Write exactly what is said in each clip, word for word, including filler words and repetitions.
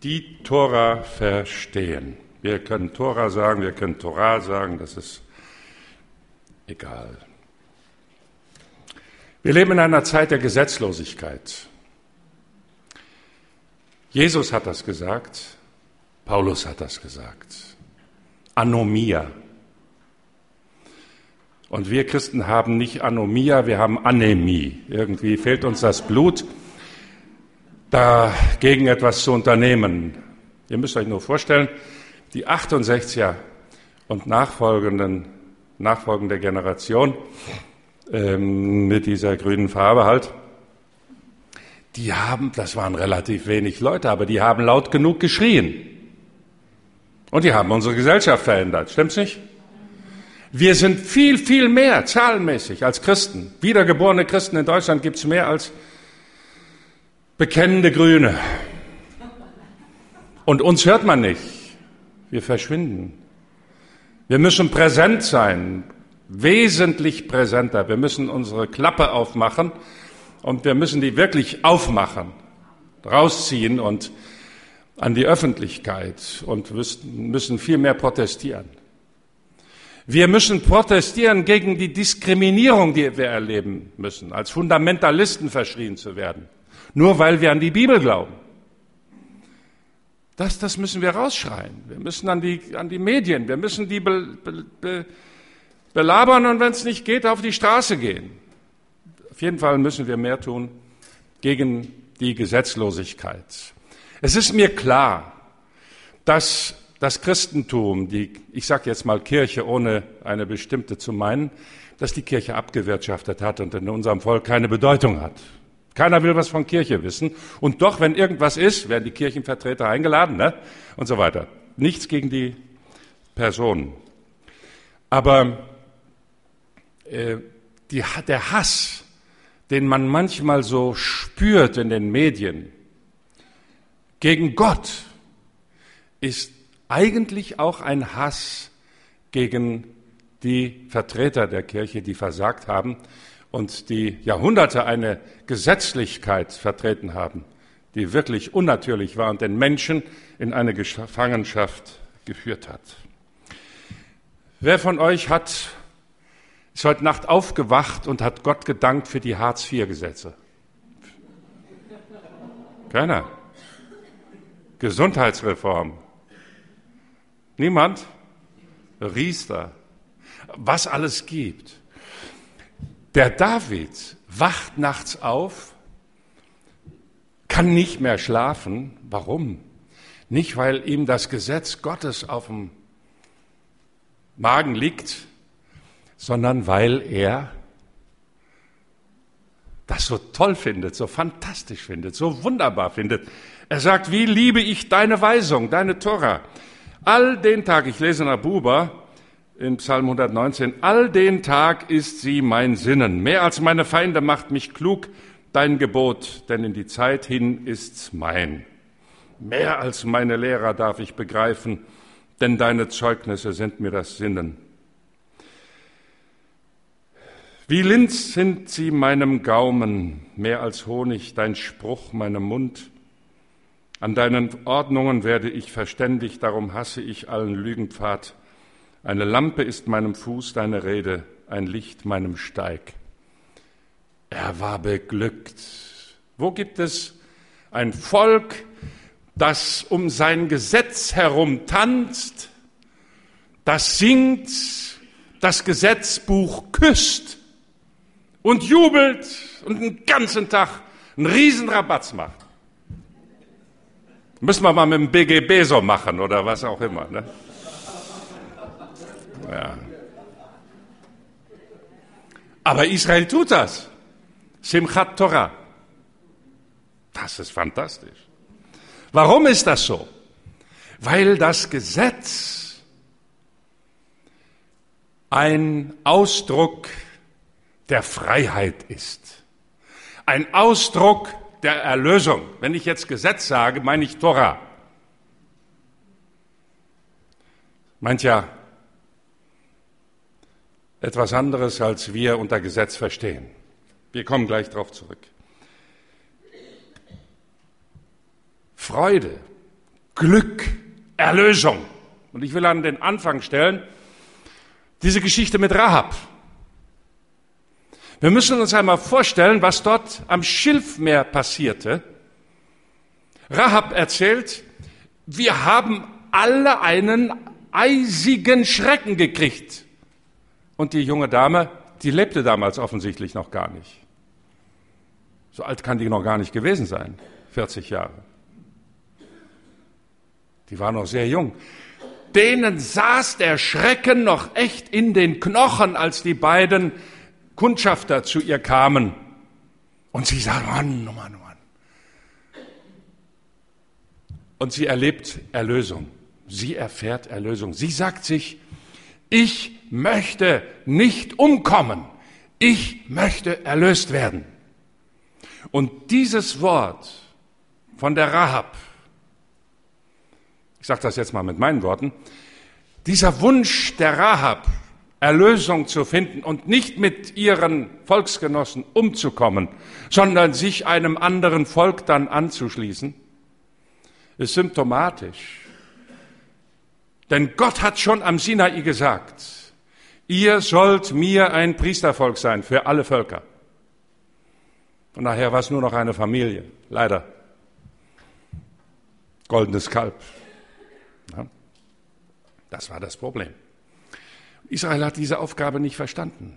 die Tora verstehen. Wir können Tora sagen, wir können Torah sagen, das ist egal. Wir leben in einer Zeit der Gesetzlosigkeit. Jesus hat das gesagt, Paulus hat das gesagt. Anomia. Und wir Christen haben nicht Anomia, wir haben Anämie. Irgendwie fehlt uns das Blut, dagegen etwas zu unternehmen. Ihr müsst euch nur vorstellen, die achtundsechziger und nachfolgenden, nachfolgende Generation ähm, mit dieser grünen Farbe halt, die haben, das waren relativ wenig Leute, aber die haben laut genug geschrien. Und die haben unsere Gesellschaft verändert, stimmt's nicht? Wir sind viel, viel mehr zahlenmäßig als Christen. Wiedergeborene Christen in Deutschland gibt's mehr als bekennende Grüne. Und uns hört man nicht. Wir verschwinden. Wir müssen präsent sein, wesentlich präsenter. Wir müssen unsere Klappe aufmachen und wir müssen die wirklich aufmachen, rausziehen und an die Öffentlichkeit und müssen viel mehr protestieren. Wir müssen protestieren gegen die Diskriminierung, die wir erleben müssen, als Fundamentalisten verschrien zu werden, nur weil wir an die Bibel glauben. Das, das müssen wir rausschreien. Wir müssen an die, an die Medien, wir müssen die be, be, be, belabern und wenn es nicht geht, auf die Straße gehen. Auf jeden Fall müssen wir mehr tun gegen die Gesetzlosigkeit. Es ist mir klar, dass das Christentum, die, ich sage jetzt mal Kirche, ohne eine bestimmte zu meinen, dass die Kirche abgewirtschaftet hat und in unserem Volk keine Bedeutung hat. Keiner will was von Kirche wissen. Und doch, wenn irgendwas ist, werden die Kirchenvertreter eingeladen, ne? Und so weiter. Nichts gegen die Personen. Aber äh, die, der Hass, den man manchmal so spürt in den Medien, gegen Gott, ist eigentlich auch ein Hass gegen die Vertreter der Kirche, die versagt haben und die Jahrhunderte eine Gesetzlichkeit vertreten haben, die wirklich unnatürlich war und den Menschen in eine Gefangenschaft geführt hat. Wer von euch hat, ist heute Nacht aufgewacht und hat Gott gedankt für die Hartz vier Gesetze? Keiner. Gesundheitsreform. Niemand? Riester. Was alles gibt. Der David wacht nachts auf, kann nicht mehr schlafen. Warum? Nicht, weil ihm das Gesetz Gottes auf dem Magen liegt, sondern weil er das so toll findet, so fantastisch findet, so wunderbar findet. Er sagt, wie liebe ich deine Weisung, deine Tora. All den Tag, ich lese nach Buber in Psalm hundertneunzehn, all den Tag ist sie mein Sinnen. Mehr als meine Feinde macht mich klug dein Gebot, denn in die Zeit hin ist's mein. Mehr als meine Lehrer darf ich begreifen, denn deine Zeugnisse sind mir das Sinnen. Wie Linz sind sie meinem Gaumen, mehr als Honig dein Spruch meinem Mund. An deinen Ordnungen werde ich verständig, darum hasse ich allen Lügenpfad. Eine Lampe ist meinem Fuß deine Rede, ein Licht meinem Steig. Er war beglückt. Wo gibt es ein Volk, das um sein Gesetz herum tanzt, das singt, das Gesetzbuch küsst und jubelt und den ganzen Tag einen riesen Rabatz macht? Müssen wir mal mit dem B G B so machen oder was auch immer. Ne? Ja. Aber Israel tut das. Simchat Torah. Das ist fantastisch. Warum ist das so? Weil das Gesetz ein Ausdruck der Freiheit ist. Ein Ausdruck der Erlösung. Wenn ich jetzt Gesetz sage, meine ich Torah. Meint ja etwas anderes, als wir unter Gesetz verstehen. Wir kommen gleich darauf zurück. Freude, Glück, Erlösung. Und ich will an den Anfang stellen, diese Geschichte mit Rahab. Wir müssen uns einmal vorstellen, was dort am Schilfmeer passierte. Rahab erzählt, wir haben alle einen eisigen Schrecken gekriegt. Und die junge Dame, die lebte damals offensichtlich noch gar nicht. So alt kann die noch gar nicht gewesen sein, vierzig Jahre. Die war noch sehr jung. Denen saß der Schrecken noch echt in den Knochen, als die beiden Kundschafter zu ihr kamen. Und sie sagt, Mann, Mann, Mann. Und sie erlebt Erlösung. Sie erfährt Erlösung. Sie sagt sich, ich möchte nicht umkommen. Ich möchte erlöst werden. Und dieses Wort von der Rahab, ich sage das jetzt mal mit meinen Worten, dieser Wunsch der Rahab, Erlösung zu finden und nicht mit ihren Volksgenossen umzukommen, sondern sich einem anderen Volk dann anzuschließen, ist symptomatisch. Denn Gott hat schon am Sinai gesagt, ihr sollt mir ein Priestervolk sein für alle Völker. Und nachher war es nur noch eine Familie, leider. Goldenes Kalb. Ja, das war das Problem. Israel hat diese Aufgabe nicht verstanden.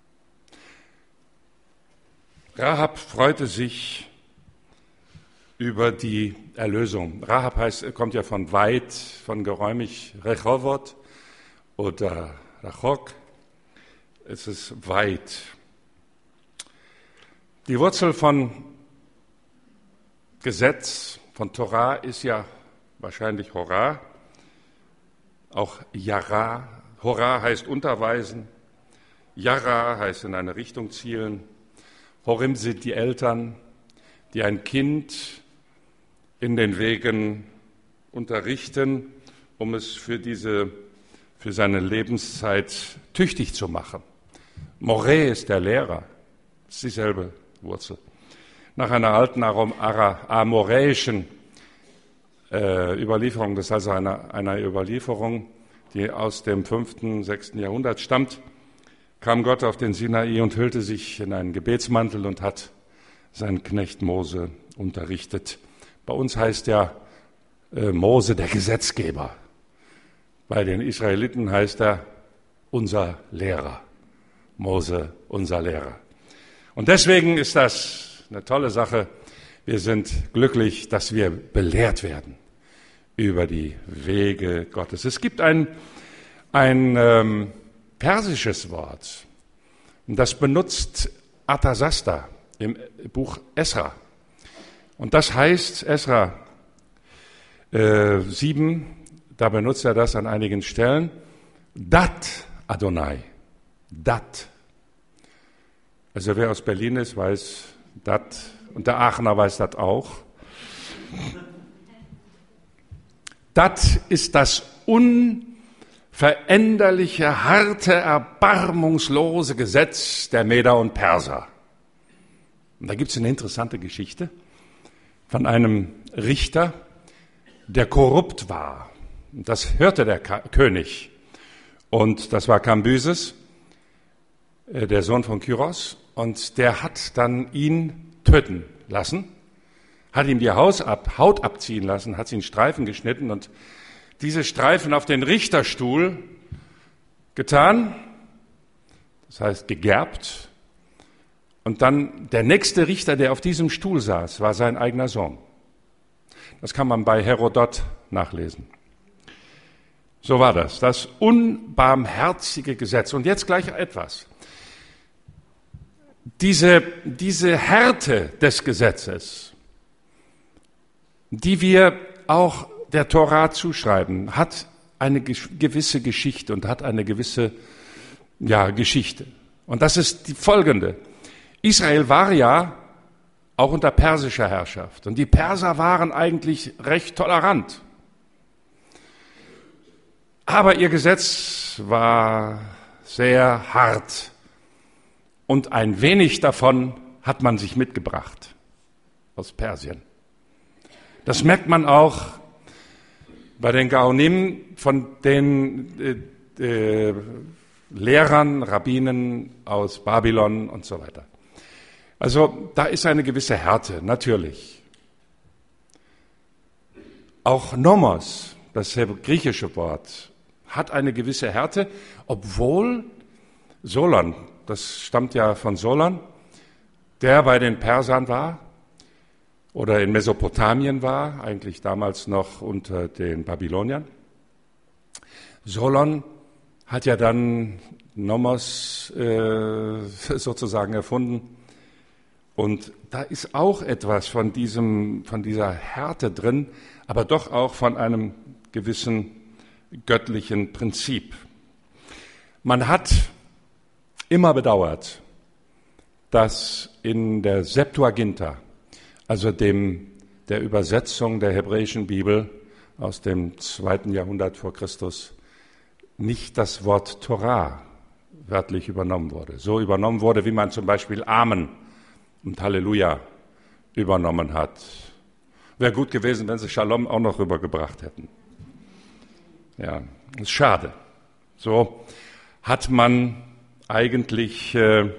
Rahab freute sich über die Erlösung. Rahab heißt, kommt ja von weit, von geräumig, Rehovot oder Rachok. Es ist weit. Die Wurzel von Gesetz, von Torah ist ja wahrscheinlich Horah, auch Yara. Horah heißt unterweisen, Yara heißt in eine Richtung zielen. Horim sind die Eltern, die ein Kind in den Wegen unterrichten, um es für diese, für seine Lebenszeit tüchtig zu machen. Moreh ist der Lehrer, das ist dieselbe Wurzel. Nach einer alten amoräischen äh, Überlieferung, das ist also eine, eine Überlieferung, die aus dem fünften, sechsten Jahrhundert stammt, kam Gott auf den Sinai und hüllte sich in einen Gebetsmantel und hat seinen Knecht Mose unterrichtet. Bei uns heißt ja äh, Mose der Gesetzgeber. Bei den Israeliten heißt er unser Lehrer. Mose, unser Lehrer. Und deswegen ist das eine tolle Sache. Wir sind glücklich, dass wir belehrt werden über die Wege Gottes. Es gibt ein, ein ähm, persisches Wort, das benutzt Arthasasta im Buch Esra. Und das heißt, Esra äh, sieben, da benutzt er das an einigen Stellen, Dat Adonai, Dat. Also wer aus Berlin ist, weiß Dat, und der Aachener weiß das auch. Dat ist das unveränderliche, harte, erbarmungslose Gesetz der Meder und Perser. Und da gibt es eine interessante Geschichte von einem Richter, der korrupt war. Und das hörte der Ka- König. Und das war Kambyses, äh, der Sohn von Kyros. Und der hat dann ihn töten lassen. Hat ihm die Haus ab, Haut abziehen lassen, hat sie in Streifen geschnitten und diese Streifen auf den Richterstuhl getan, das heißt gegerbt. Und dann der nächste Richter, der auf diesem Stuhl saß, war sein eigener Sohn. Das kann man bei Herodot nachlesen. So war das, das unbarmherzige Gesetz. Und jetzt gleich etwas. Diese, diese Härte des Gesetzes, die wir auch der Torah zuschreiben, hat eine gewisse Geschichte und hat eine gewisse ja, Geschichte. Und das ist die folgende. Israel war ja auch unter persischer Herrschaft und die Perser waren eigentlich recht tolerant. Aber ihr Gesetz war sehr hart und ein wenig davon hat man sich mitgebracht aus Persien. Das merkt man auch bei den Gaonim von den äh, äh, Lehrern, Rabbinen aus Babylon und so weiter. Also da ist eine gewisse Härte, natürlich. Auch Nomos, das griechische Wort, hat eine gewisse Härte, obwohl Solon, das stammt ja von Solon, der bei den Persern war oder in Mesopotamien war, eigentlich damals noch unter den Babyloniern. Solon hat ja dann Nomos äh, sozusagen erfunden. Und da ist auch etwas von diesem, von dieser Härte drin, aber doch auch von einem gewissen göttlichen Prinzip. Man hat immer bedauert, dass in der Septuaginta, also dem, der Übersetzung der hebräischen Bibel aus dem zweiten Jahrhundert vor Christus, nicht das Wort Torah wörtlich übernommen wurde. So übernommen wurde, wie man zum Beispiel Amen und Halleluja übernommen hat. Wäre gut gewesen, wenn sie Shalom auch noch rübergebracht hätten. Ja, ist schade. So hat man eigentlich äh,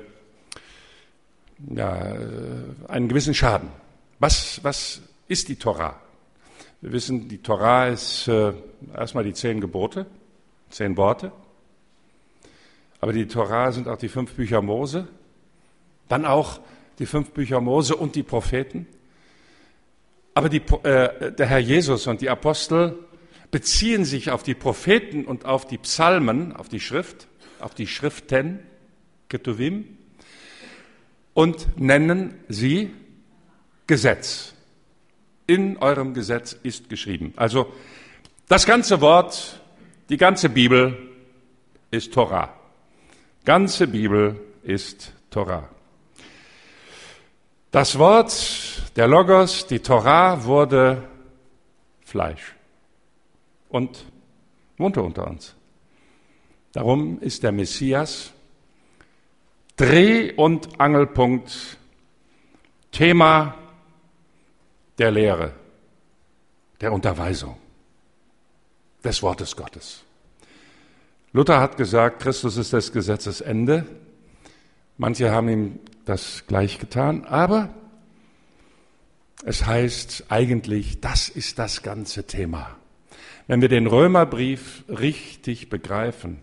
ja, einen gewissen Schaden. Was, was ist die Torah? Wir wissen, die Torah ist äh, erstmal die zehn Gebote, zehn Worte. Aber die Torah sind auch die fünf Bücher Mose, dann auch die fünf Bücher Mose und die Propheten. Aber die, äh, der Herr Jesus und die Apostel beziehen sich auf die Propheten und auf die Psalmen, auf die Schrift, auf die Schriften, Ketuvim, und nennen sie Gesetz. In eurem Gesetz ist geschrieben. Also das ganze Wort, die ganze Bibel ist Torah. Ganze Bibel ist Torah. Das Wort, der Logos, die Torah wurde Fleisch und wohnte unter uns. Darum ist der Messias Dreh- und Angelpunkt, Thema der Lehre, der Unterweisung, des Wortes Gottes. Luther hat gesagt, Christus ist des Gesetzes Ende. Manche haben ihm das gleich getan, aber es heißt eigentlich, das ist das ganze Thema. Wenn wir den Römerbrief richtig begreifen,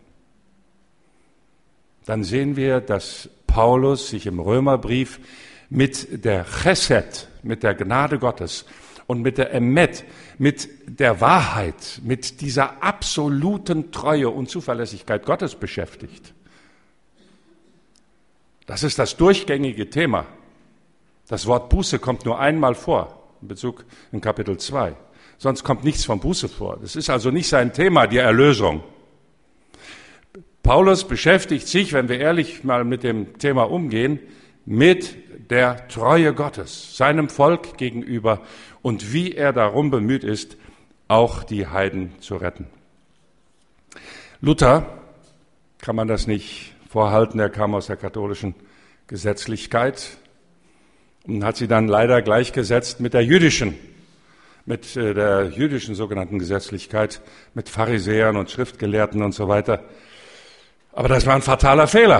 dann sehen wir, dass Paulus sich im Römerbrief mit der Chesed, mit der Gnade Gottes und mit der Emet, mit der Wahrheit, mit dieser absoluten Treue und Zuverlässigkeit Gottes beschäftigt. Das ist das durchgängige Thema. Das Wort Buße kommt nur einmal vor, in Bezug in Kapitel zwei. Sonst kommt nichts von Buße vor. Das ist also nicht sein Thema, die Erlösung. Paulus beschäftigt sich, wenn wir ehrlich mal mit dem Thema umgehen, mit der Treue Gottes, seinem Volk gegenüber und wie er darum bemüht ist, auch die Heiden zu retten. Luther kann man das nicht vorhalten, er kam aus der katholischen Gesetzlichkeit und hat sie dann leider gleichgesetzt mit der jüdischen, mit der jüdischen sogenannten Gesetzlichkeit, mit Pharisäern und Schriftgelehrten und so weiter. Aber das war ein fataler Fehler.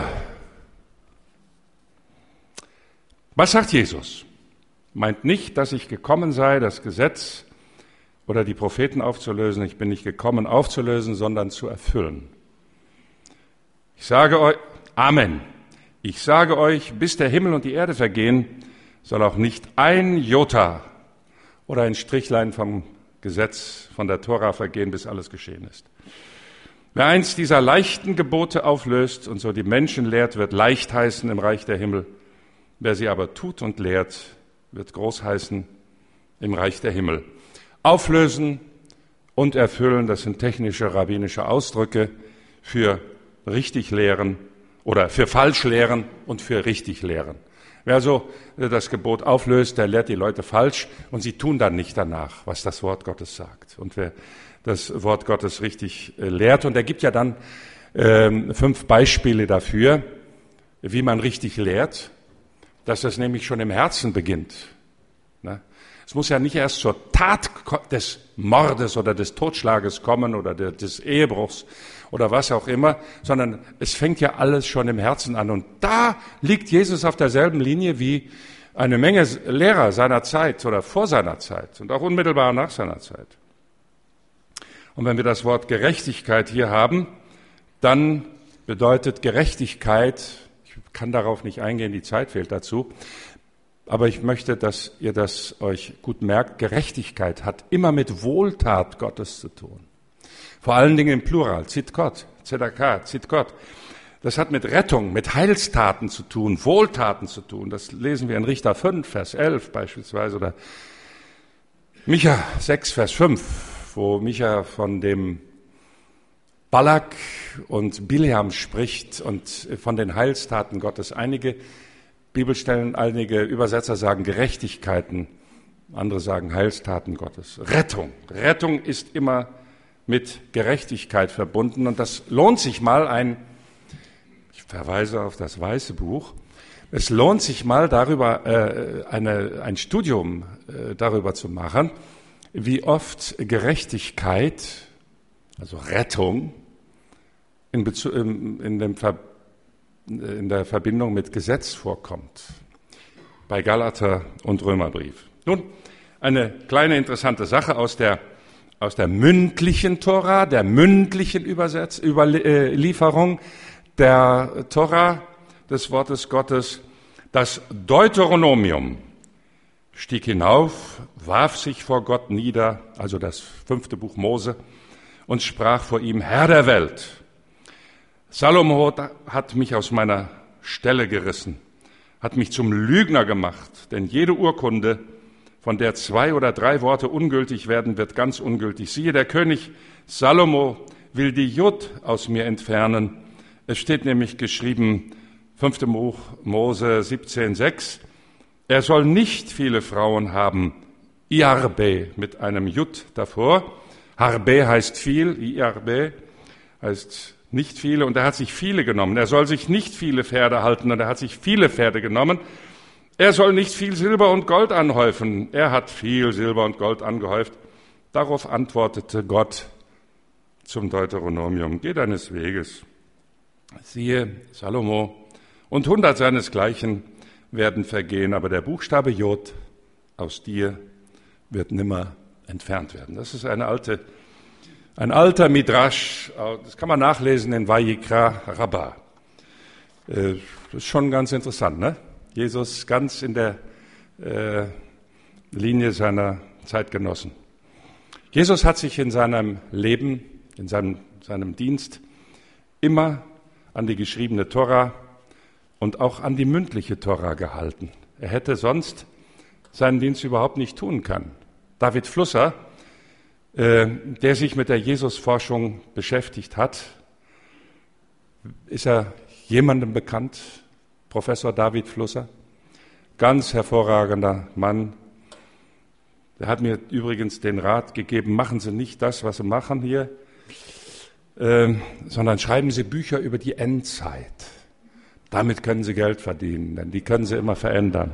Was sagt Jesus? Meint nicht, dass ich gekommen sei, das Gesetz oder die Propheten aufzulösen. Ich bin nicht gekommen, aufzulösen, sondern zu erfüllen. Ich sage euch, Amen. Ich sage euch, bis der Himmel und die Erde vergehen, soll auch nicht ein Jota oder ein Strichlein vom Gesetz, von der Tora vergehen, bis alles geschehen ist. Wer eins dieser leichten Gebote auflöst und so die Menschen lehrt, wird leicht heißen im Reich der Himmel. Wer sie aber tut und lehrt, wird groß heißen im Reich der Himmel. Auflösen und erfüllen, das sind technische rabbinische Ausdrücke für richtig lehren oder für falsch lehren und für richtig lehren. Wer also das Gebot auflöst, der lehrt die Leute falsch und sie tun dann nicht danach, was das Wort Gottes sagt. Und wer das Wort Gottes richtig lehrt, und er gibt ja dann äh, fünf Beispiele dafür, wie man richtig lehrt, dass das nämlich schon im Herzen beginnt. Ne? Es muss ja nicht erst zur Tat des Mordes oder des Totschlages kommen oder des Ehebruchs oder was auch immer, sondern es fängt ja alles schon im Herzen an. Und da liegt Jesus auf derselben Linie wie eine Menge Lehrer seiner Zeit oder vor seiner Zeit und auch unmittelbar nach seiner Zeit. Und wenn wir das Wort Gerechtigkeit hier haben, dann bedeutet Gerechtigkeit, ich kann darauf nicht eingehen, die Zeit fehlt dazu, aber ich möchte, dass ihr das euch gut merkt, Gerechtigkeit hat immer mit Wohltat Gottes zu tun. Vor allen Dingen im Plural, Tzidkot, Tzedakah, Tzidkot. Das hat mit Rettung, mit Heilstaten zu tun, Wohltaten zu tun. Das lesen wir in Richter fünf, Vers elf beispielsweise oder Micha sechs, Vers fünf, wo Micha von dem Balak und Bileam spricht und von den Heilstaten Gottes. Einige Bibelstellen, einige Übersetzer sagen Gerechtigkeiten, andere sagen Heilstaten Gottes. Rettung. Rettung ist immer mit Gerechtigkeit verbunden und das lohnt sich mal ein, ich verweise auf das Weiße Buch, es lohnt sich mal darüber äh, eine, ein Studium äh, darüber zu machen, wie oft Gerechtigkeit, also Rettung, in, Bezug, in, in, dem Ver, in der Verbindung mit Gesetz vorkommt. Bei Galater und Römerbrief. Nun, eine kleine interessante Sache aus der, aus der mündlichen Tora, der mündlichen Übersetz, Überlieferung der Tora, des Wortes Gottes. Das Deuteronomium stieg hinauf, warf sich vor Gott nieder, also das fünfte Buch Mose, und sprach vor ihm, Herr der Welt, Salomo hat mich aus meiner Stelle gerissen, hat mich zum Lügner gemacht, denn jede Urkunde, von der zwei oder drei Worte ungültig werden, wird ganz ungültig. Siehe, der König Salomo will die Jud aus mir entfernen. Es steht nämlich geschrieben, fünfte Buch Mose siebzehn sechs, er soll nicht viele Frauen haben, Iarbe mit einem Jud davor. Harbe heißt viel, Iarbe heißt nicht viele, und er hat sich viele genommen. Er soll sich nicht viele Pferde halten, und er hat sich viele Pferde genommen. Er soll nicht viel Silber und Gold anhäufen. Er hat viel Silber und Gold angehäuft. Darauf antwortete Gott zum Deuteronomium, geh deines Weges. Siehe, Salomo und hundert seinesgleichen werden vergehen, aber der Buchstabe Jod aus dir wird nimmer entfernt werden. Das ist eine alte, ein alter Midrash, das kann man nachlesen in Vayikra Rabbah. Das ist schon ganz interessant, ne? Jesus ganz in der äh, Linie seiner Zeitgenossen. Jesus hat sich in seinem Leben, in seinem, seinem Dienst immer an die geschriebene Tora und auch an die mündliche Tora gehalten. Er hätte sonst seinen Dienst überhaupt nicht tun können. David Flusser, äh, der sich mit der Jesusforschung beschäftigt hat, ist er jemandem bekannt? Professor David Flusser, ganz hervorragender Mann. Der hat mir übrigens den Rat gegeben, machen Sie nicht das, was Sie machen hier, äh, sondern schreiben Sie Bücher über die Endzeit. Damit können Sie Geld verdienen, denn die können Sie immer verändern.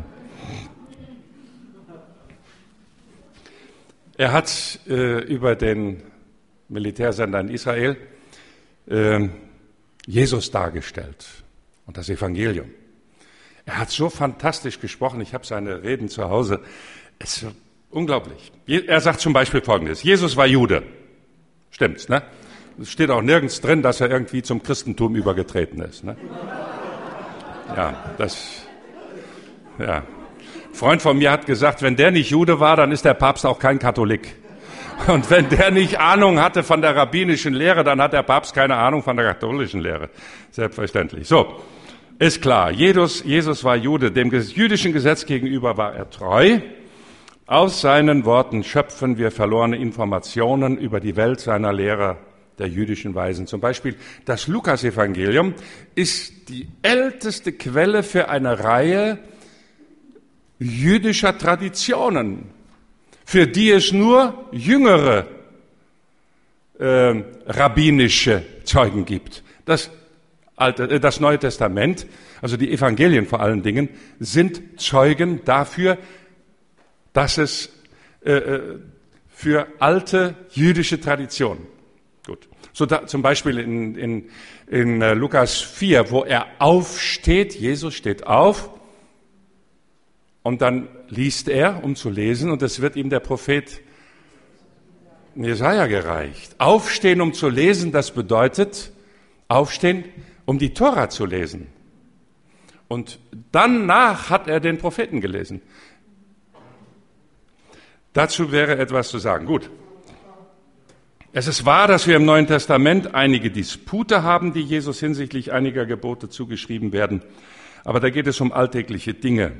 Er hat äh, über den Militärsender in Israel äh, Jesus dargestellt und das Evangelium. Er hat so fantastisch gesprochen, ich habe seine Reden zu Hause, es ist unglaublich. Er sagt zum Beispiel Folgendes, Jesus war Jude, stimmt's, ne? Es steht auch nirgends drin, dass er irgendwie zum Christentum übergetreten ist, ne? Ja, das, ja. Ein Freund von mir hat gesagt, wenn der nicht Jude war, dann ist der Papst auch kein Katholik. Und wenn der nicht Ahnung hatte von der rabbinischen Lehre, dann hat der Papst keine Ahnung von der katholischen Lehre. Selbstverständlich. So, ist klar. Jesus, Jesus war Jude. Dem jüdischen Gesetz gegenüber war er treu. Aus seinen Worten schöpfen wir verlorene Informationen über die Welt seiner Lehrer, der jüdischen Weisen. Zum Beispiel das Lukas-Evangelium ist die älteste Quelle für eine Reihe jüdischer Traditionen, für die es nur jüngere äh, rabbinische Zeugen gibt. Das, Alte, äh, das Neue Testament, also die Evangelien vor allen Dingen, sind Zeugen dafür, dass es äh, für alte jüdische Traditionen. Gut. So da, zum Beispiel in, in, in äh, Lukas vier, wo er aufsteht, Jesus steht auf und dann liest er, um zu lesen, und es wird ihm der Prophet Jesaja gereicht. Aufstehen, um zu lesen, das bedeutet aufstehen, um die Tora zu lesen. Und danach hat er den Propheten gelesen. Dazu wäre etwas zu sagen. Gut. Es ist wahr, dass wir im Neuen Testament einige Dispute haben, die Jesus hinsichtlich einiger Gebote zugeschrieben werden. Aber da geht es um alltägliche Dinge.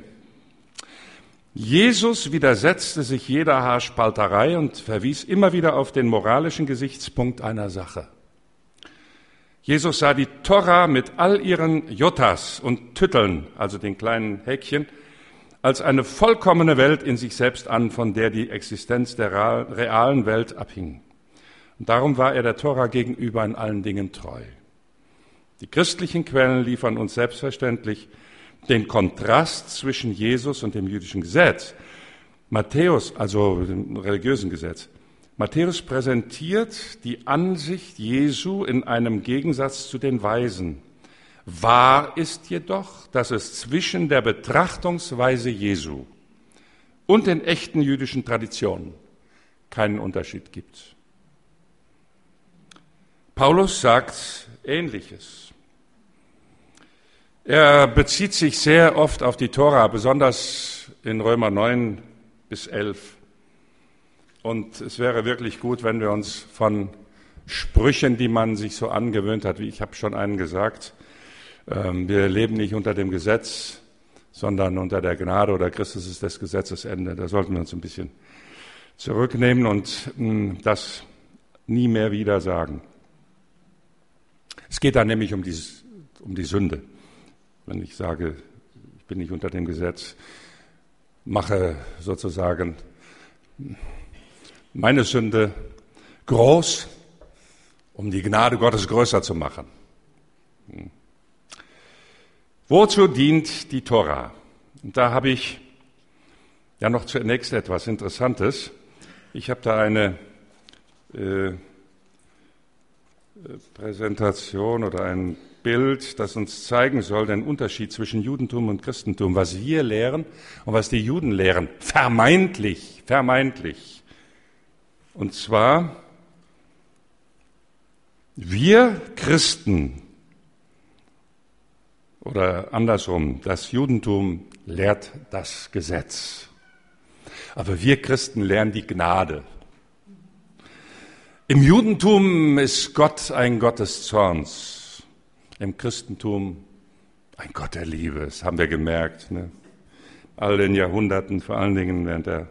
Jesus widersetzte sich jeder Haarspalterei und verwies immer wieder auf den moralischen Gesichtspunkt einer Sache. Jesus sah die Tora mit all ihren Jotas und Tütteln, also den kleinen Häkchen, als eine vollkommene Welt in sich selbst an, von der die Existenz der realen Welt abhing. Und darum war er der Tora gegenüber in allen Dingen treu. Die christlichen Quellen liefern uns selbstverständlich den Kontrast zwischen Jesus und dem jüdischen Gesetz. Matthäus, also dem religiösen Gesetz, Matthäus präsentiert die Ansicht Jesu in einem Gegensatz zu den Weisen. Wahr ist jedoch, dass es zwischen der Betrachtungsweise Jesu und den echten jüdischen Traditionen keinen Unterschied gibt. Paulus sagt Ähnliches. Er bezieht sich sehr oft auf die Tora, besonders in Römer neun bis elf. Und es wäre wirklich gut, wenn wir uns von Sprüchen, die man sich so angewöhnt hat, wie ich habe schon einen gesagt, wir leben nicht unter dem Gesetz, sondern unter der Gnade, oder Christus ist des Gesetzes Ende. Da sollten wir uns ein bisschen zurücknehmen und das nie mehr wieder sagen. Es geht da nämlich um die, um die Sünde. Wenn ich sage, ich bin nicht unter dem Gesetz, mache sozusagen meine Sünde groß, um die Gnade Gottes größer zu machen. Hm. Wozu dient die Tora? Und da habe ich ja noch zunächst etwas Interessantes. Ich habe da eine äh, Präsentation oder ein Bild, das uns zeigen soll, den Unterschied zwischen Judentum und Christentum, was wir lehren und was die Juden lehren, vermeintlich, vermeintlich. Und zwar, wir Christen, oder andersrum, das Judentum lehrt das Gesetz, aber wir Christen lehren die Gnade. Im Judentum ist Gott ein Gott des Zorns, im Christentum ein Gott der Liebe. Das haben wir gemerkt, ne? All den Jahrhunderten, vor allen Dingen während der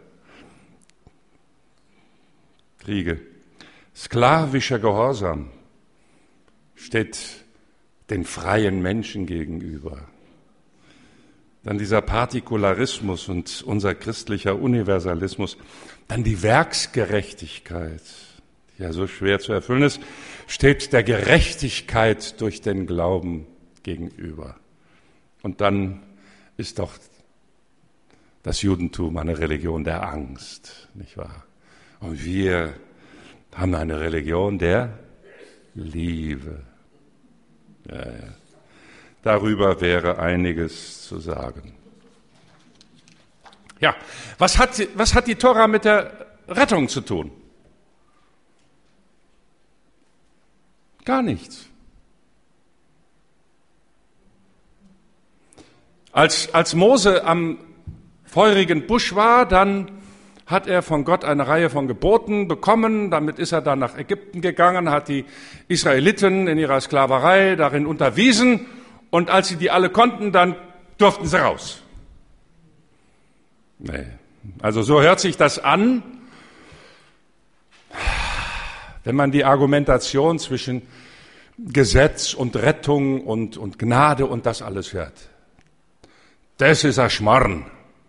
Kriege. Sklavischer Gehorsam steht den freien Menschen gegenüber. Dann dieser Partikularismus und unser christlicher Universalismus. Dann die Werksgerechtigkeit, die ja so schwer zu erfüllen ist, steht der Gerechtigkeit durch den Glauben gegenüber. Und dann ist doch das Judentum eine Religion der Angst, nicht wahr? Und wir haben eine Religion der Liebe. Ja, ja. Darüber wäre einiges zu sagen. Ja, was hat, was hat die Tora mit der Rettung zu tun? Gar nichts. Als, als Mose am feurigen Busch war, dann hat er von Gott eine Reihe von Geboten bekommen. Damit ist er dann nach Ägypten gegangen, hat die Israeliten in ihrer Sklaverei darin unterwiesen. Und als sie die alle konnten, dann durften sie raus. Nee. Also so hört sich das an, wenn man die Argumentation zwischen Gesetz und Rettung und, und Gnade und das alles hört. Das ist ein Schmarrn.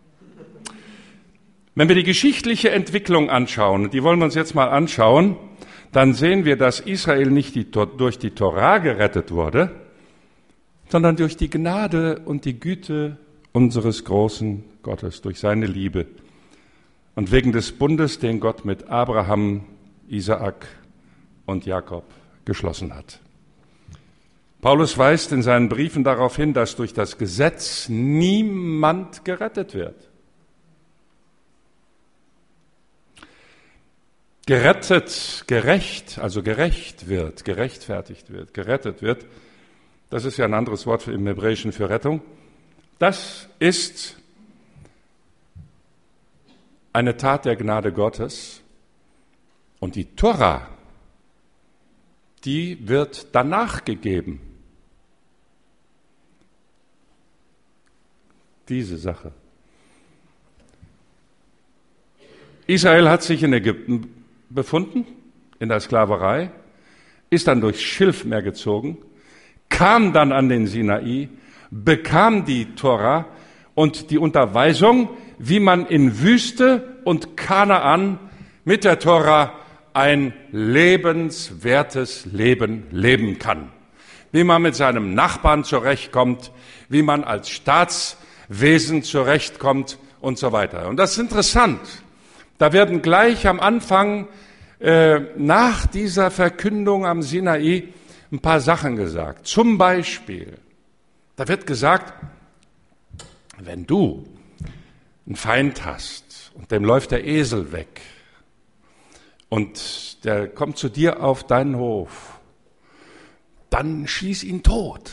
Wenn wir die geschichtliche Entwicklung anschauen, die wollen wir uns jetzt mal anschauen, dann sehen wir, dass Israel nicht die, durch die Tora gerettet wurde, sondern durch die Gnade und die Güte unseres großen Gottes, durch seine Liebe. und wegen des Bundes, den Gott mit Abraham, Isaak und Jakob geschlossen hat. Paulus weist in seinen Briefen darauf hin, dass durch das Gesetz niemand gerettet wird. Gerettet, gerecht, also gerecht wird, gerechtfertigt wird, gerettet wird, das ist ja ein anderes Wort im Hebräischen für Rettung, das ist eine Tat der Gnade Gottes und die Tora, die wird danach gegeben. Diese Sache. Israel hat sich in Ägypten befunden, in der Sklaverei, ist dann durchs Schilfmeer gezogen, kam dann an den Sinai, bekam die Tora und die Unterweisung, wie man in Wüste und Kanaan mit der Tora ein lebenswertes Leben leben kann. Wie man mit seinem Nachbarn zurechtkommt, wie man als Staatswesen zurechtkommt und so weiter. Und das ist interessant. Da werden gleich am Anfang, äh, nach dieser Verkündung am Sinai, ein paar Sachen gesagt. Zum Beispiel, da wird gesagt, wenn du einen Feind hast und dem läuft der Esel weg und der kommt zu dir auf deinen Hof, dann schieß ihn tot.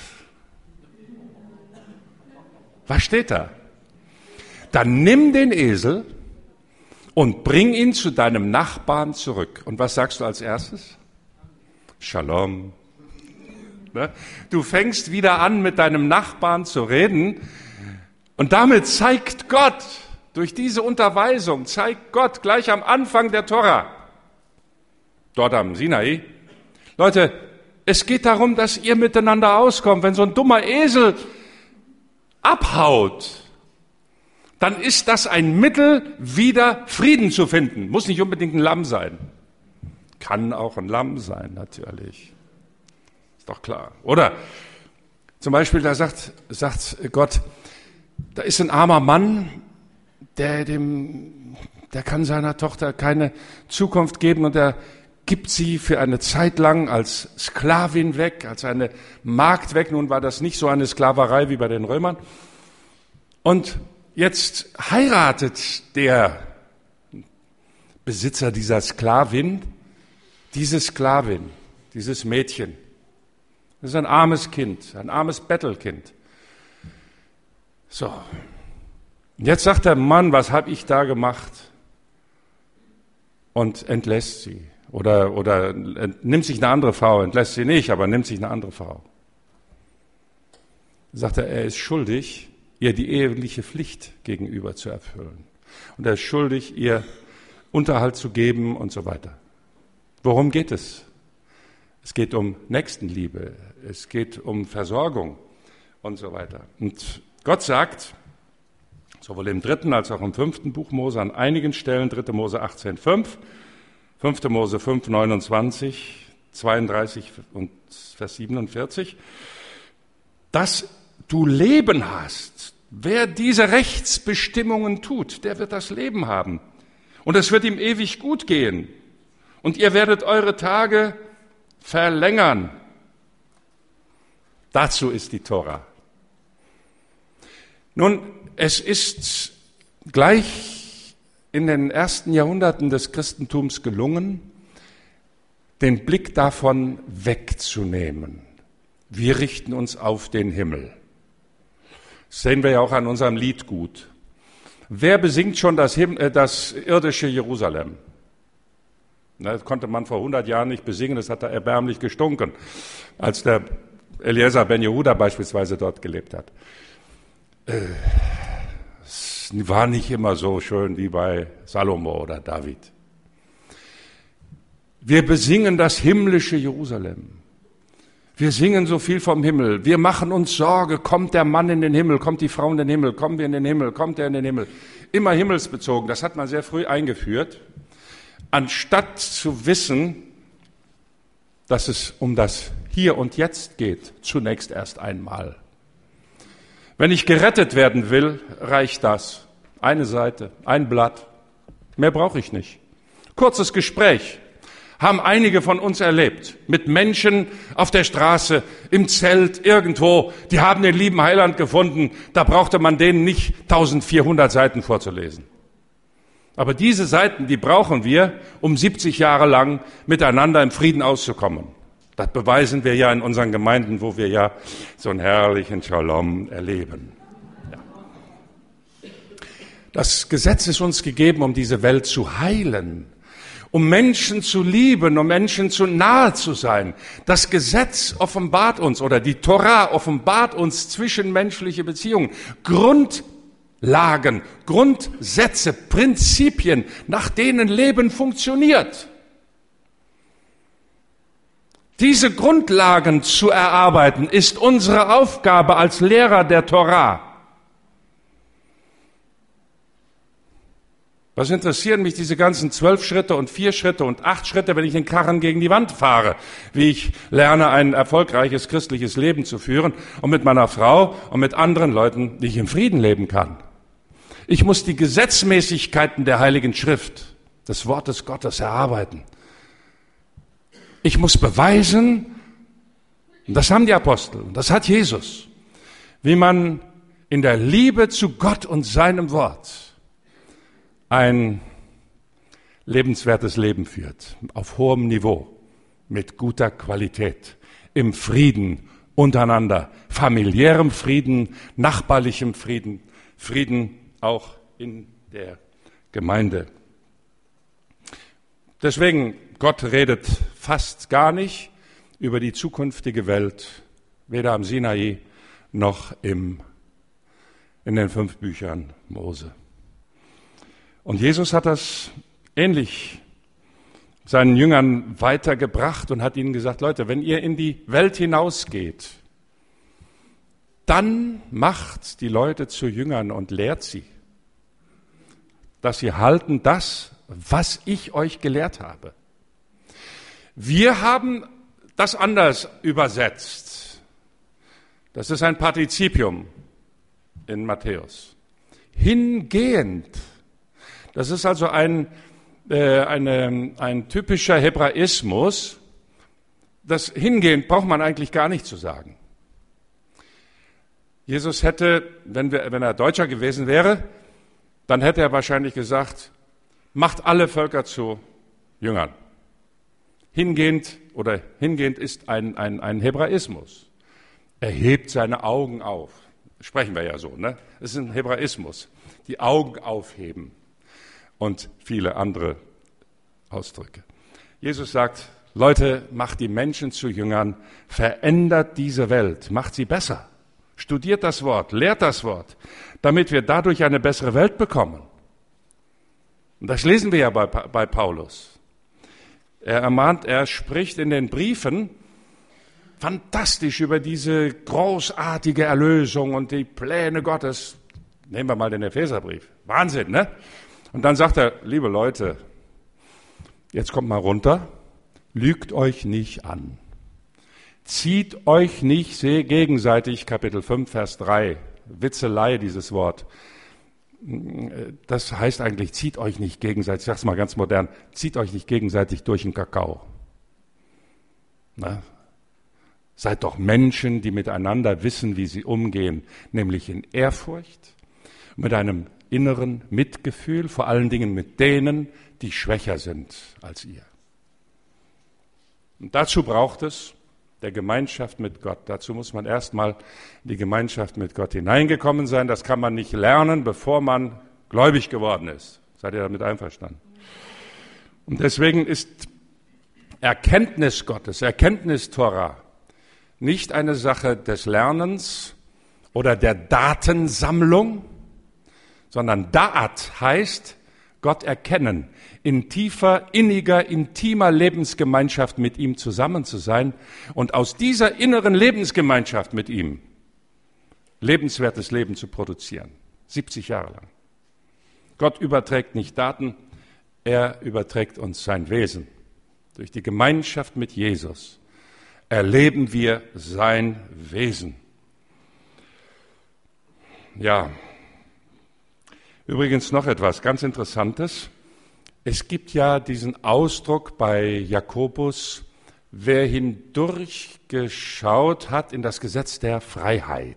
Was steht da? Dann nimm den Esel und bring ihn zu deinem Nachbarn zurück. Und was sagst du als erstes? Shalom. Du fängst wieder an, mit deinem Nachbarn zu reden und damit zeigt Gott, durch diese Unterweisung, zeigt Gott gleich am Anfang der Tora, dort am Sinai, Leute, es geht darum, dass ihr miteinander auskommt. Wenn so ein dummer Esel abhaut, dann ist das ein Mittel, wieder Frieden zu finden. Muss nicht unbedingt ein Lamm sein. Kann auch ein Lamm sein, natürlich. Ist doch klar. Oder zum Beispiel, da sagt, sagt Gott, da ist ein armer Mann, der dem, der kann seiner Tochter keine Zukunft geben und er gibt sie für eine Zeit lang als Sklavin weg, als eine Magd weg. Nun war das nicht so eine Sklaverei wie bei den Römern. Und jetzt heiratet der Besitzer dieser Sklavin diese Sklavin, dieses Mädchen. Das ist ein armes Kind, ein armes Bettelkind. So, und jetzt sagt der Mann, was habe ich da gemacht? Und entlässt sie. Oder, oder nimmt sich eine andere Frau, entlässt sie nicht, aber nimmt sich eine andere Frau. Sagt er, er ist schuldig, ihr die eheliche Pflicht gegenüber zu erfüllen. Und er ist schuldig, ihr Unterhalt zu geben und so weiter. Worum geht es? Es geht um Nächstenliebe, es geht um Versorgung und so weiter. Und Gott sagt, sowohl im dritten als auch im fünften Buch Mose an einigen Stellen, dritte Mose achtzehn fünf, fünfte Mose fünf neunundzwanzig, zweiunddreißig und Vers siebenundvierzig, dass du Leben hast. Wer diese Rechtsbestimmungen tut, der wird das Leben haben. Und es wird ihm ewig gut gehen. Und ihr werdet eure Tage verlängern. Dazu ist die Tora. Nun, es ist gleich in den ersten Jahrhunderten des Christentums gelungen, den Blick davon wegzunehmen. Wir richten uns auf den Himmel. Das sehen wir ja auch an unserem Lied gut. Wer besingt schon das, Him- äh, das irdische Jerusalem? Das konnte man vor hundert Jahren nicht besingen, das hat da erbärmlich gestunken, als der Eliezer ben Yehuda beispielsweise dort gelebt hat. Es war nicht immer so schön wie bei Salomo oder David. Wir besingen das himmlische Jerusalem. Wir singen so viel vom Himmel. Wir machen uns Sorge, kommt der Mann in den Himmel, kommt die Frau in den Himmel, kommen wir in den Himmel, kommt er in den Himmel. Immer himmelsbezogen, das hat man sehr früh eingeführt. Anstatt zu wissen, dass es um das Hier und Jetzt geht, zunächst erst einmal. Wenn ich gerettet werden will, reicht das. Eine Seite, ein Blatt. Mehr brauche ich nicht. Kurzes Gespräch haben einige von uns erlebt. Mit Menschen auf der Straße, im Zelt, irgendwo. Die haben den lieben Heiland gefunden. Da brauchte man denen nicht eintausendvierhundert Seiten vorzulesen. Aber diese Seiten, die brauchen wir, um siebzig Jahre lang miteinander im Frieden auszukommen. Das beweisen wir ja in unseren Gemeinden, wo wir ja so einen herrlichen Shalom erleben. Ja. Das Gesetz ist uns gegeben, um diese Welt zu heilen, um Menschen zu lieben, um Menschen zu nahe zu sein. Das Gesetz offenbart uns, oder die Torah offenbart uns zwischenmenschliche Beziehungen. Grundlagen, Grundsätze, Prinzipien, nach denen Leben funktioniert. Diese Grundlagen zu erarbeiten, ist unsere Aufgabe als Lehrer der Torah. Was interessieren mich diese ganzen zwölf Schritte und vier Schritte und acht Schritte, wenn ich den Karren gegen die Wand fahre, wie ich lerne, ein erfolgreiches christliches Leben zu führen und mit meiner Frau und mit anderen Leuten, die ich im Frieden leben kann. Ich muss die Gesetzmäßigkeiten der Heiligen Schrift, des Wortes Gottes, erarbeiten. Ich muss beweisen, und das haben die Apostel, das hat Jesus, wie man in der Liebe zu Gott und seinem Wort ein lebenswertes Leben führt, auf hohem Niveau, mit guter Qualität, im Frieden untereinander, familiärem Frieden, nachbarlichem Frieden, Frieden auch in der Gemeinde. Deswegen, Gott redet fast gar nicht über die zukünftige Welt, weder am Sinai noch im, in den fünf Büchern Mose. Und Jesus hat das ähnlich seinen Jüngern weitergebracht und hat ihnen gesagt, Leute, wenn ihr in die Welt hinausgeht, dann macht die Leute zu Jüngern und lehrt sie, dass sie halten das, was ich euch gelehrt habe. Wir haben das anders übersetzt. Das ist ein Partizipium in Matthäus. Hingehend. Das ist also ein, äh, eine, ein typischer Hebraismus. Das hingehend braucht man eigentlich gar nicht zu sagen. Jesus hätte, wenn, wir, wenn er Deutscher gewesen wäre, dann hätte er wahrscheinlich gesagt, macht alle Völker zu Jüngern. Hingehend oder hingehend ist ein, ein, ein Hebraismus. Er hebt seine Augen auf. Sprechen wir ja so, ne? Es ist ein Hebraismus. Die Augen aufheben. Und viele andere Ausdrücke. Jesus sagt, Leute, macht die Menschen zu Jüngern, verändert diese Welt, macht sie besser. Studiert das Wort, lehrt das Wort, damit wir dadurch eine bessere Welt bekommen. Und das lesen wir ja bei, bei Paulus. Er ermahnt, er spricht in den Briefen fantastisch über diese großartige Erlösung und die Pläne Gottes. Nehmen wir mal den Epheserbrief. Wahnsinn, ne? Und dann sagt er, liebe Leute, jetzt kommt mal runter, lügt euch nicht an. Zieht euch nicht gegenseitig, Kapitel fünf, Vers drei, Witzelei, dieses Wort. Das heißt eigentlich, zieht euch nicht gegenseitig, ich sag's mal ganz modern, zieht euch nicht gegenseitig durch den Kakao. Na? Seid doch Menschen, die miteinander wissen, wie sie umgehen, nämlich in Ehrfurcht, mit einem inneren Mitgefühl, vor allen Dingen mit denen, die schwächer sind als ihr. Und dazu braucht es der Gemeinschaft mit Gott. Dazu muss man erstmal in die Gemeinschaft mit Gott hineingekommen sein. Das kann man nicht lernen, bevor man gläubig geworden ist. Seid ihr damit einverstanden? Und deswegen ist Erkenntnis Gottes, Erkenntnis Torah, nicht eine Sache des Lernens oder der Datensammlung, sondern Da'at heißt Gott erkennen, in tiefer, inniger, intimer Lebensgemeinschaft mit ihm zusammen zu sein und aus dieser inneren Lebensgemeinschaft mit ihm lebenswertes Leben zu produzieren. siebzig Jahre lang. Gott überträgt nicht Daten, er überträgt uns sein Wesen. Durch die Gemeinschaft mit Jesus erleben wir sein Wesen. Ja. Übrigens noch etwas ganz Interessantes. Es gibt ja diesen Ausdruck bei Jakobus, wer hindurchgeschaut hat in das Gesetz der Freiheit.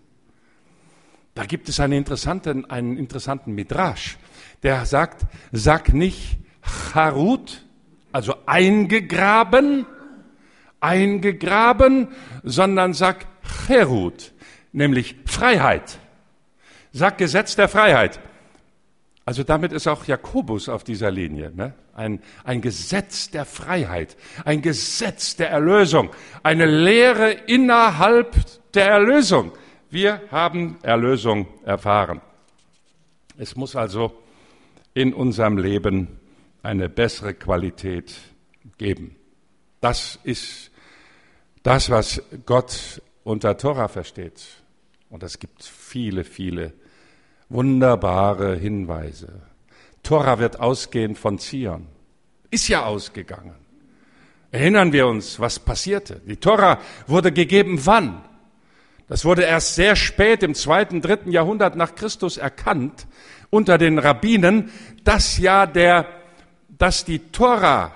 Da gibt es einen interessanten, einen interessanten Midrash, der sagt, sag nicht Charut, also eingegraben, eingegraben, sondern sag Cherut, nämlich Freiheit. Sag Gesetz der Freiheit. Also damit ist auch Jakobus auf dieser Linie. Ne? Ein, ein Gesetz der Freiheit, ein Gesetz der Erlösung, eine Lehre innerhalb der Erlösung. Wir haben Erlösung erfahren. Es muss also in unserem Leben eine bessere Qualität geben. Das ist das, was Gott unter Tora versteht. Und es gibt viele, viele wunderbare Hinweise. Tora wird ausgehen von Zion. Ist ja ausgegangen. Erinnern wir uns, was passierte. Die Tora wurde gegeben wann? Das wurde erst sehr spät im zweiten, dritten Jahrhundert nach Christus erkannt unter den Rabbinen, dass ja der, dass die Tora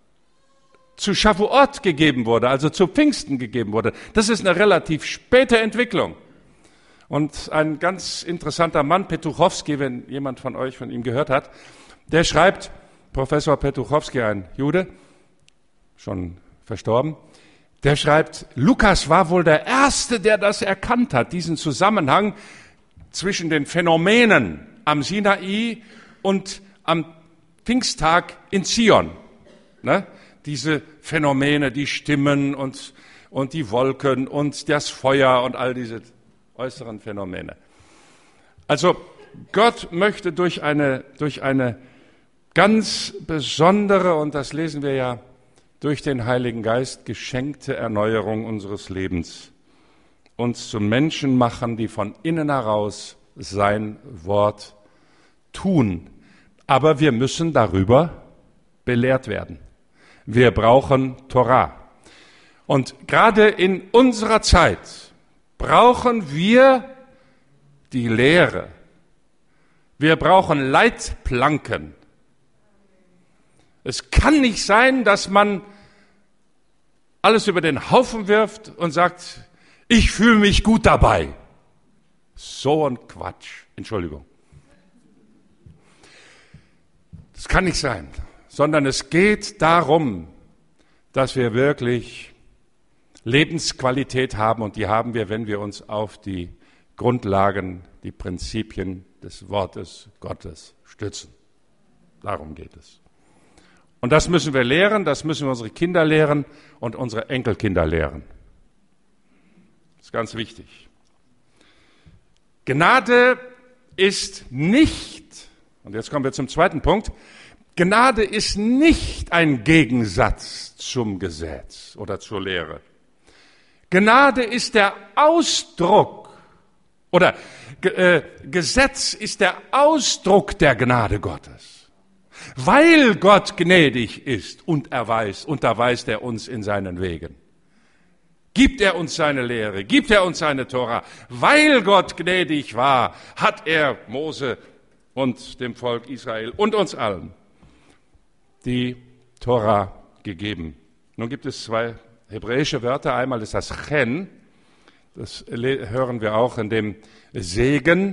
zu Shavuot gegeben wurde, also zu Pfingsten gegeben wurde. Das ist eine relativ späte Entwicklung. Und ein ganz interessanter Mann, Petuchowski, wenn jemand von euch von ihm gehört hat, der schreibt, Professor Petuchowski, ein Jude, schon verstorben, der schreibt, Lukas war wohl der Erste, der das erkannt hat, diesen Zusammenhang zwischen den Phänomenen am Sinai und am Pfingsttag in Zion. Ne? Diese Phänomene, die Stimmen und, und die Wolken und das Feuer und all diese äußeren Phänomene. Also Gott möchte durch eine, durch eine ganz besondere, und das lesen wir ja, durch den Heiligen Geist geschenkte Erneuerung unseres Lebens uns zu Menschen machen, die von innen heraus sein Wort tun. Aber wir müssen darüber belehrt werden. Wir brauchen Torah. Und gerade in unserer Zeit brauchen wir die Lehre. Wir brauchen Leitplanken. Es kann nicht sein, dass man alles über den Haufen wirft und sagt, ich fühle mich gut dabei. So ein Quatsch. Entschuldigung. Das kann nicht sein, sondern es geht darum, dass wir wirklich Lebensqualität haben, und die haben wir, wenn wir uns auf die Grundlagen, die Prinzipien des Wortes Gottes stützen. Darum geht es. Und das müssen wir lehren, das müssen wir unsere Kinder lehren und unsere Enkelkinder lehren. Das ist ganz wichtig. Gnade ist nicht, und jetzt kommen wir zum zweiten Punkt, Gnade ist nicht ein Gegensatz zum Gesetz oder zur Lehre. Gnade ist der Ausdruck, oder äh, Gesetz ist der Ausdruck der Gnade Gottes. Weil Gott gnädig ist und erweist, unterweist er uns in seinen Wegen. Gibt er uns seine Lehre, gibt er uns seine Tora. Weil Gott gnädig war, hat er Mose und dem Volk Israel und uns allen die Tora gegeben. Nun gibt es zwei hebräische Wörter. Einmal ist das Chen, das hören wir auch in dem Segen.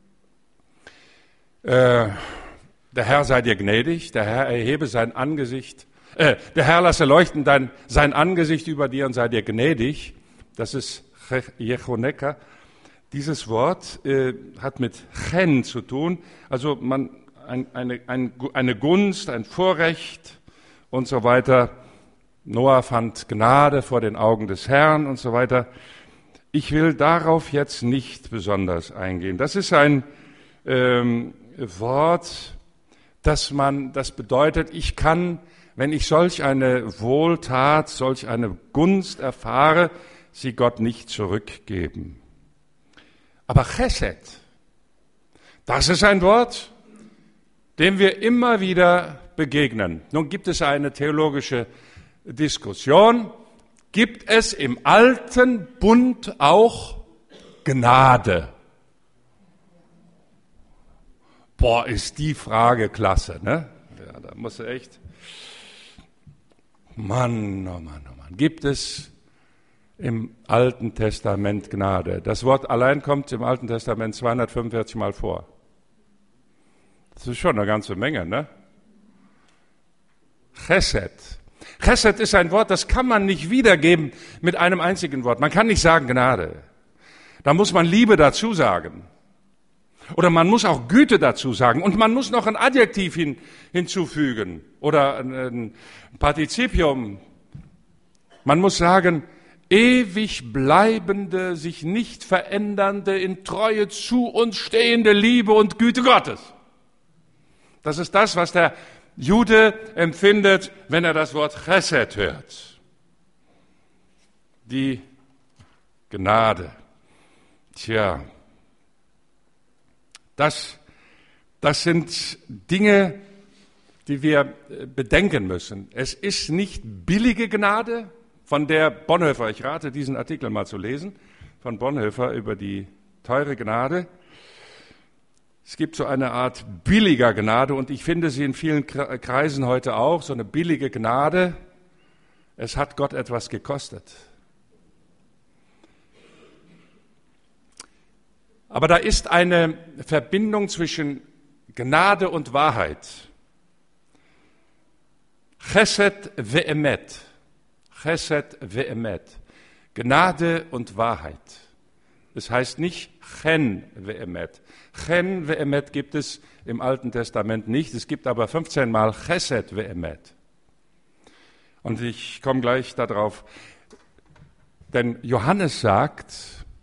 Äh, Der Herr sei dir gnädig, der Herr erhebe sein Angesicht, äh, der Herr lasse leuchten dein, sein Angesicht über dir und sei dir gnädig. Das ist Jechoneka. Dieses Wort äh, hat mit Chen zu tun, also man, ein, eine, ein, eine Gunst, ein Vorrecht und so weiter. Noah fand Gnade vor den Augen des Herrn und so weiter. Ich will darauf jetzt nicht besonders eingehen. Das ist ein ähm, Wort, dass man, das bedeutet, ich kann, wenn ich solch eine Wohltat, solch eine Gunst erfahre, sie Gott nicht zurückgeben. Aber Chesed, das ist ein Wort, dem wir immer wieder begegnen. Nun gibt es eine theologische Diskussion. Gibt es im Alten Bund auch Gnade? Boah, ist die Frage klasse, ne? da musst du echt, Mann, oh Mann, oh Mann, gibt es im Alten Testament Gnade? Das Wort allein kommt im Alten Testament zweihundertfünfundvierzig Mal vor. Das ist schon eine ganze Menge, ne? Chesed. Chesed ist ein Wort, das kann man nicht wiedergeben mit einem einzigen Wort. Man kann nicht sagen Gnade. Da muss man Liebe dazu sagen. Oder man muss auch Güte dazu sagen. Und man muss noch ein Adjektiv hin, hinzufügen. Oder ein, ein Partizipium. Man muss sagen, ewig bleibende, sich nicht verändernde, in Treue zu uns stehende Liebe und Güte Gottes. Das ist das, was der Jude empfindet, wenn er das Wort Chesed hört. Die Gnade. Tja, das, das sind Dinge, die wir bedenken müssen. Es ist nicht billige Gnade, von der Bonhoeffer, ich rate, diesen Artikel mal zu lesen, von Bonhoeffer über die teure Gnade. Es gibt so eine Art billiger Gnade und ich finde sie in vielen Kreisen heute auch, so eine billige Gnade. Es hat Gott etwas gekostet. Aber da ist eine Verbindung zwischen Gnade und Wahrheit. Chesed ve'emet. Chesed ve'emet. Gnade und Wahrheit. Das heißt nicht Chen ve'emet. Chen ve'emet gibt es im Alten Testament nicht. Es gibt aber fünfzehn Mal Chesed ve'emet. Und ich komme gleich darauf. Denn Johannes sagt,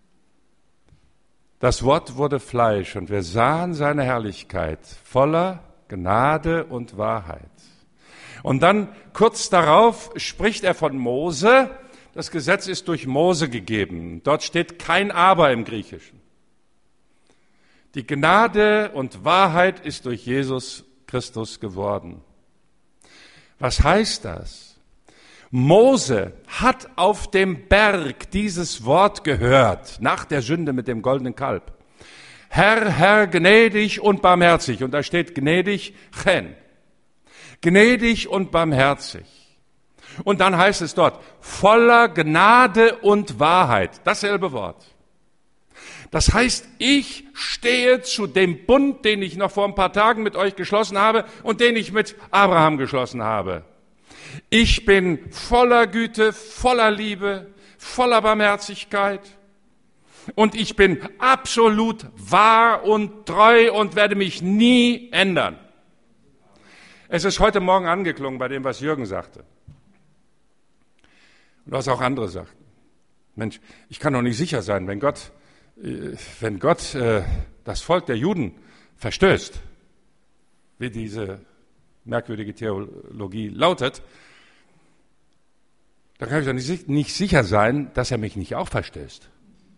das Wort wurde Fleisch und wir sahen seine Herrlichkeit voller Gnade und Wahrheit. Und dann kurz darauf spricht er von Mose. Das Gesetz ist durch Mose gegeben. Dort steht kein Aber im Griechischen. Die Gnade und Wahrheit ist durch Jesus Christus geworden. Was heißt das? Mose hat auf dem Berg dieses Wort gehört, nach der Sünde mit dem goldenen Kalb. Herr, Herr, gnädig und barmherzig. Und da steht gnädig, chen. Gnädig und barmherzig. Und dann heißt es dort, voller Gnade und Wahrheit. Dasselbe Wort. Das heißt, ich stehe zu dem Bund, den ich noch vor ein paar Tagen mit euch geschlossen habe und den ich mit Abraham geschlossen habe. Ich bin voller Güte, voller Liebe, voller Barmherzigkeit und ich bin absolut wahr und treu und werde mich nie ändern. Es ist heute Morgen angeklungen bei dem, was Jürgen sagte und was auch andere sagten. Mensch, ich kann doch nicht sicher sein, wenn Gott, wenn Gott äh, das Volk der Juden verstößt, wie diese merkwürdige Theologie lautet, dann kann ich doch nicht, nicht sicher sein, dass er mich nicht auch verstößt.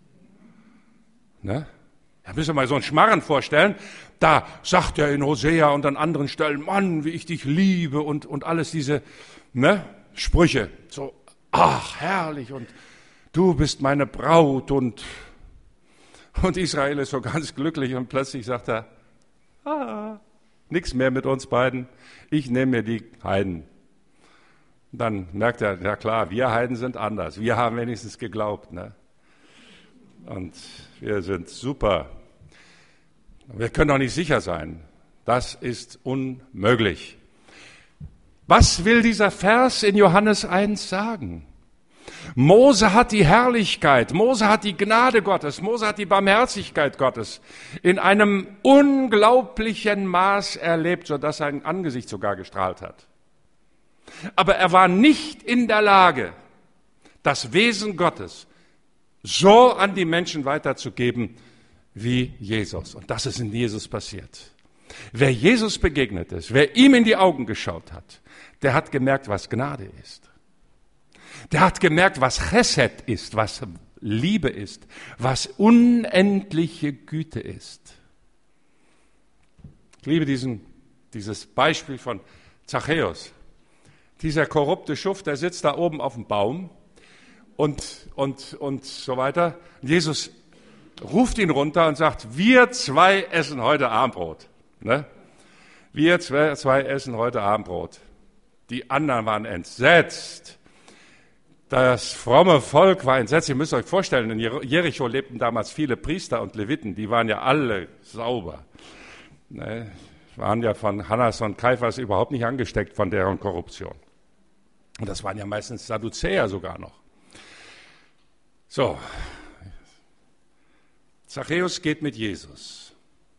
Ne? Da müssen wir mal so einen Schmarren vorstellen. Da sagt er in Hosea und an anderen Stellen, Mann, wie ich dich liebe und, und alles diese ne, Sprüche. So, ach, herrlich und du bist meine Braut und, und Israel ist so ganz glücklich und plötzlich sagt er, ah, nichts mehr mit uns beiden, ich nehme mir die Heiden. Dann merkt er, ja klar, wir Heiden sind anders, wir haben wenigstens geglaubt. Ne? Und wir sind super. Wir können doch nicht sicher sein. Das ist unmöglich. Was will dieser Vers in Johannes eins sagen? Mose hat die Herrlichkeit, Mose hat die Gnade Gottes, Mose hat die Barmherzigkeit Gottes in einem unglaublichen Maß erlebt, sodass sein Angesicht sogar gestrahlt hat. Aber er war nicht in der Lage, das Wesen Gottes so an die Menschen weiterzugeben wie Jesus. Und das ist in Jesus passiert. Wer Jesus begegnet ist, wer ihm in die Augen geschaut hat, der hat gemerkt, was Gnade ist. Der hat gemerkt, was Chesed ist, was Liebe ist, was unendliche Güte ist. Ich liebe diesen, dieses Beispiel von Zachäus. Dieser korrupte Schuft, der sitzt da oben auf dem Baum und, und, und so weiter. Jesus ruft ihn runter und sagt, wir zwei essen heute Abendbrot. Ne? Wir zwei, zwei essen heute Abendbrot. Die anderen waren entsetzt. Das fromme Volk war entsetzt. Ihr müsst euch vorstellen, in Jericho lebten damals viele Priester und Leviten. Die waren ja alle sauber. Ne? Waren ja von Hannas und Kaiphas überhaupt nicht angesteckt von deren Korruption. Und das waren ja meistens Sadduzäer sogar noch. So, Zachäus geht mit Jesus.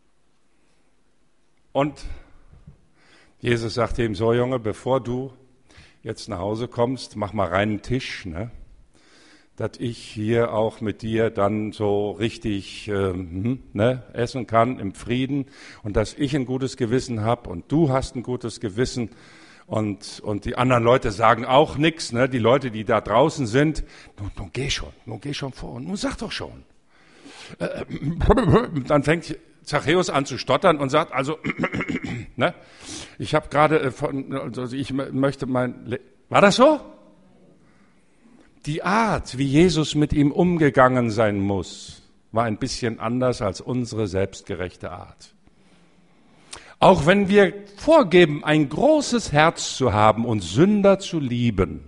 Und Jesus sagte ihm, so Junge, bevor du jetzt nach Hause kommst, mach mal reinen Tisch, ne? Dass ich hier auch mit dir dann so richtig ähm, ne, essen kann im Frieden und dass ich ein gutes Gewissen habe und du hast ein gutes Gewissen und, und die anderen Leute sagen auch nichts, ne? Die Leute, die da draußen sind, nun, nun geh schon, nun geh schon vor und nun sag doch schon. Äh, dann fängt Zachäus an zu stottern und sagt, also, ne, ich habe gerade von, also ich möchte mein, Le- war das so? Die Art, wie Jesus mit ihm umgegangen sein muss, war ein bisschen anders als unsere selbstgerechte Art. Auch wenn wir vorgeben, ein großes Herz zu haben und Sünder zu lieben,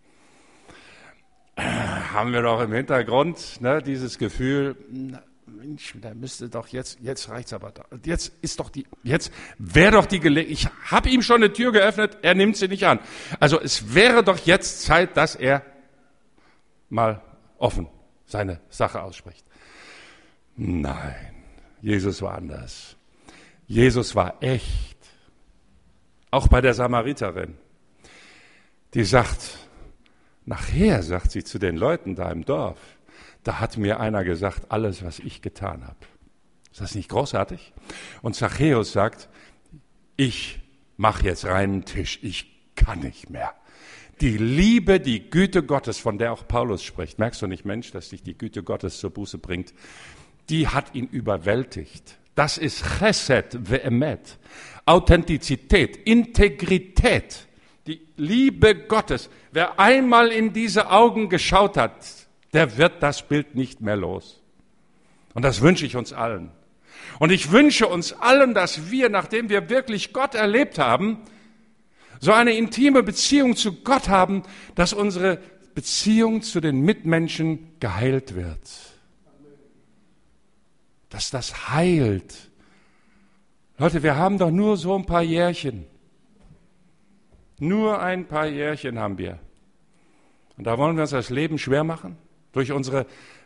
haben wir doch im Hintergrund ne, dieses Gefühl, Mensch, da müsste doch jetzt, jetzt reicht's aber da. Jetzt ist doch die, jetzt wäre doch die Gelegenheit, ich habe ihm schon eine Tür geöffnet, er nimmt sie nicht an. Also es wäre doch jetzt Zeit, dass er mal offen seine Sache ausspricht. Nein, Jesus war anders. Jesus war echt. Auch bei der Samariterin. Die sagt, nachher sagt sie zu den Leuten da im Dorf, da hat mir einer gesagt, alles, was ich getan habe. Ist das nicht großartig? Und Zachäus sagt, ich mache jetzt reinen Tisch, ich kann nicht mehr. Die Liebe, die Güte Gottes, von der auch Paulus spricht, merkst du nicht, Mensch, dass dich die Güte Gottes zur Buße bringt, die hat ihn überwältigt. Das ist Chesed ve'emet, Authentizität, Integrität, die Liebe Gottes. Wer einmal in diese Augen geschaut hat, der wird das Bild nicht mehr los. Und das wünsche ich uns allen. Und ich wünsche uns allen, dass wir, nachdem wir wirklich Gott erlebt haben, so eine intime Beziehung zu Gott haben, dass unsere Beziehung zu den Mitmenschen geheilt wird. Dass das heilt. Leute, wir haben doch nur so ein paar Jährchen. Nur ein paar Jährchen haben wir. Und da wollen wir uns das Leben schwer machen? Durch unsere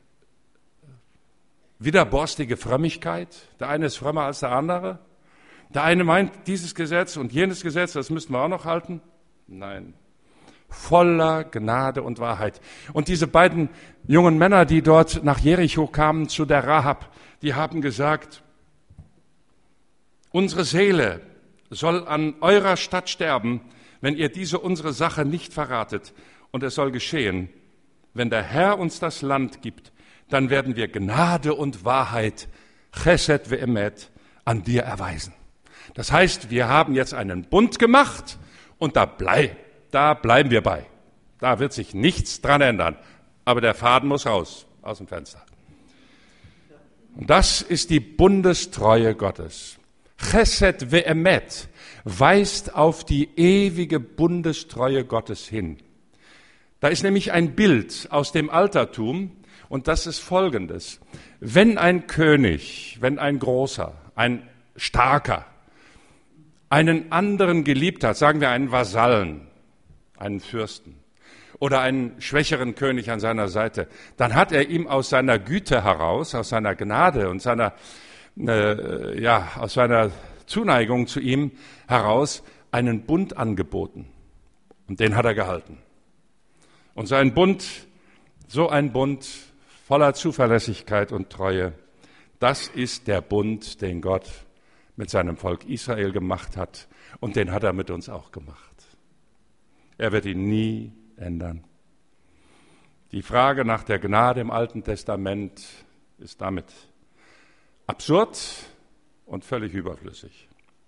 widerborstige Frömmigkeit. Der eine ist frömmer als der andere. Der eine meint, dieses Gesetz und jenes Gesetz, das müssten wir auch noch halten. Nein, voller Gnade und Wahrheit. Und diese beiden jungen Männer, die dort nach Jericho kamen zu der Rahab, die haben gesagt, unsere Seele soll an eurer Stadt sterben, wenn ihr diese unsere Sache nicht verratet. Und es soll geschehen, wenn der Herr uns das Land gibt, dann werden wir Gnade und Wahrheit, Chesed ve'emet, an dir erweisen. Das heißt, wir haben jetzt einen Bund gemacht und da, bleib, da bleiben wir bei. Da wird sich nichts dran ändern. Aber der Faden muss raus, aus dem Fenster. Und das ist die Bundestreue Gottes. Chesed ve'emet weist auf die ewige Bundestreue Gottes hin. Da ist nämlich ein Bild aus dem Altertum und das ist folgendes. Wenn ein König, wenn ein Großer, ein Starker einen anderen geliebt hat, sagen wir einen Vasallen, einen Fürsten oder einen schwächeren König an seiner Seite, dann hat er ihm aus seiner Güte heraus, aus seiner Gnade und seiner, äh, ja, aus seiner Zuneigung zu ihm heraus einen Bund angeboten. Und den hat er gehalten. Und so ein Bund, so ein Bund voller Zuverlässigkeit und Treue, das ist der Bund, den Gott mit seinem Volk Israel gemacht hat. Und den hat er mit uns auch gemacht. Er wird ihn nie ändern. Die Frage nach der Gnade im Alten Testament ist damit absurd und völlig überflüssig.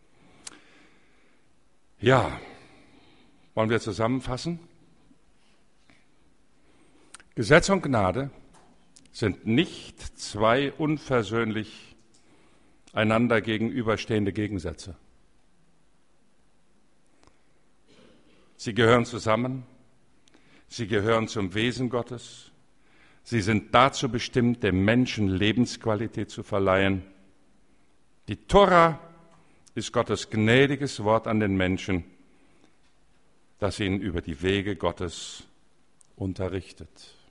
Ja, wollen wir zusammenfassen? Gesetz und Gnade sind nicht zwei unversöhnlich einander gegenüberstehende Gegensätze. Sie gehören zusammen. Sie gehören zum Wesen Gottes. Sie sind dazu bestimmt, dem Menschen Lebensqualität zu verleihen. Die Tora ist Gottes gnädiges Wort an den Menschen, das ihn über die Wege Gottes unterrichtet.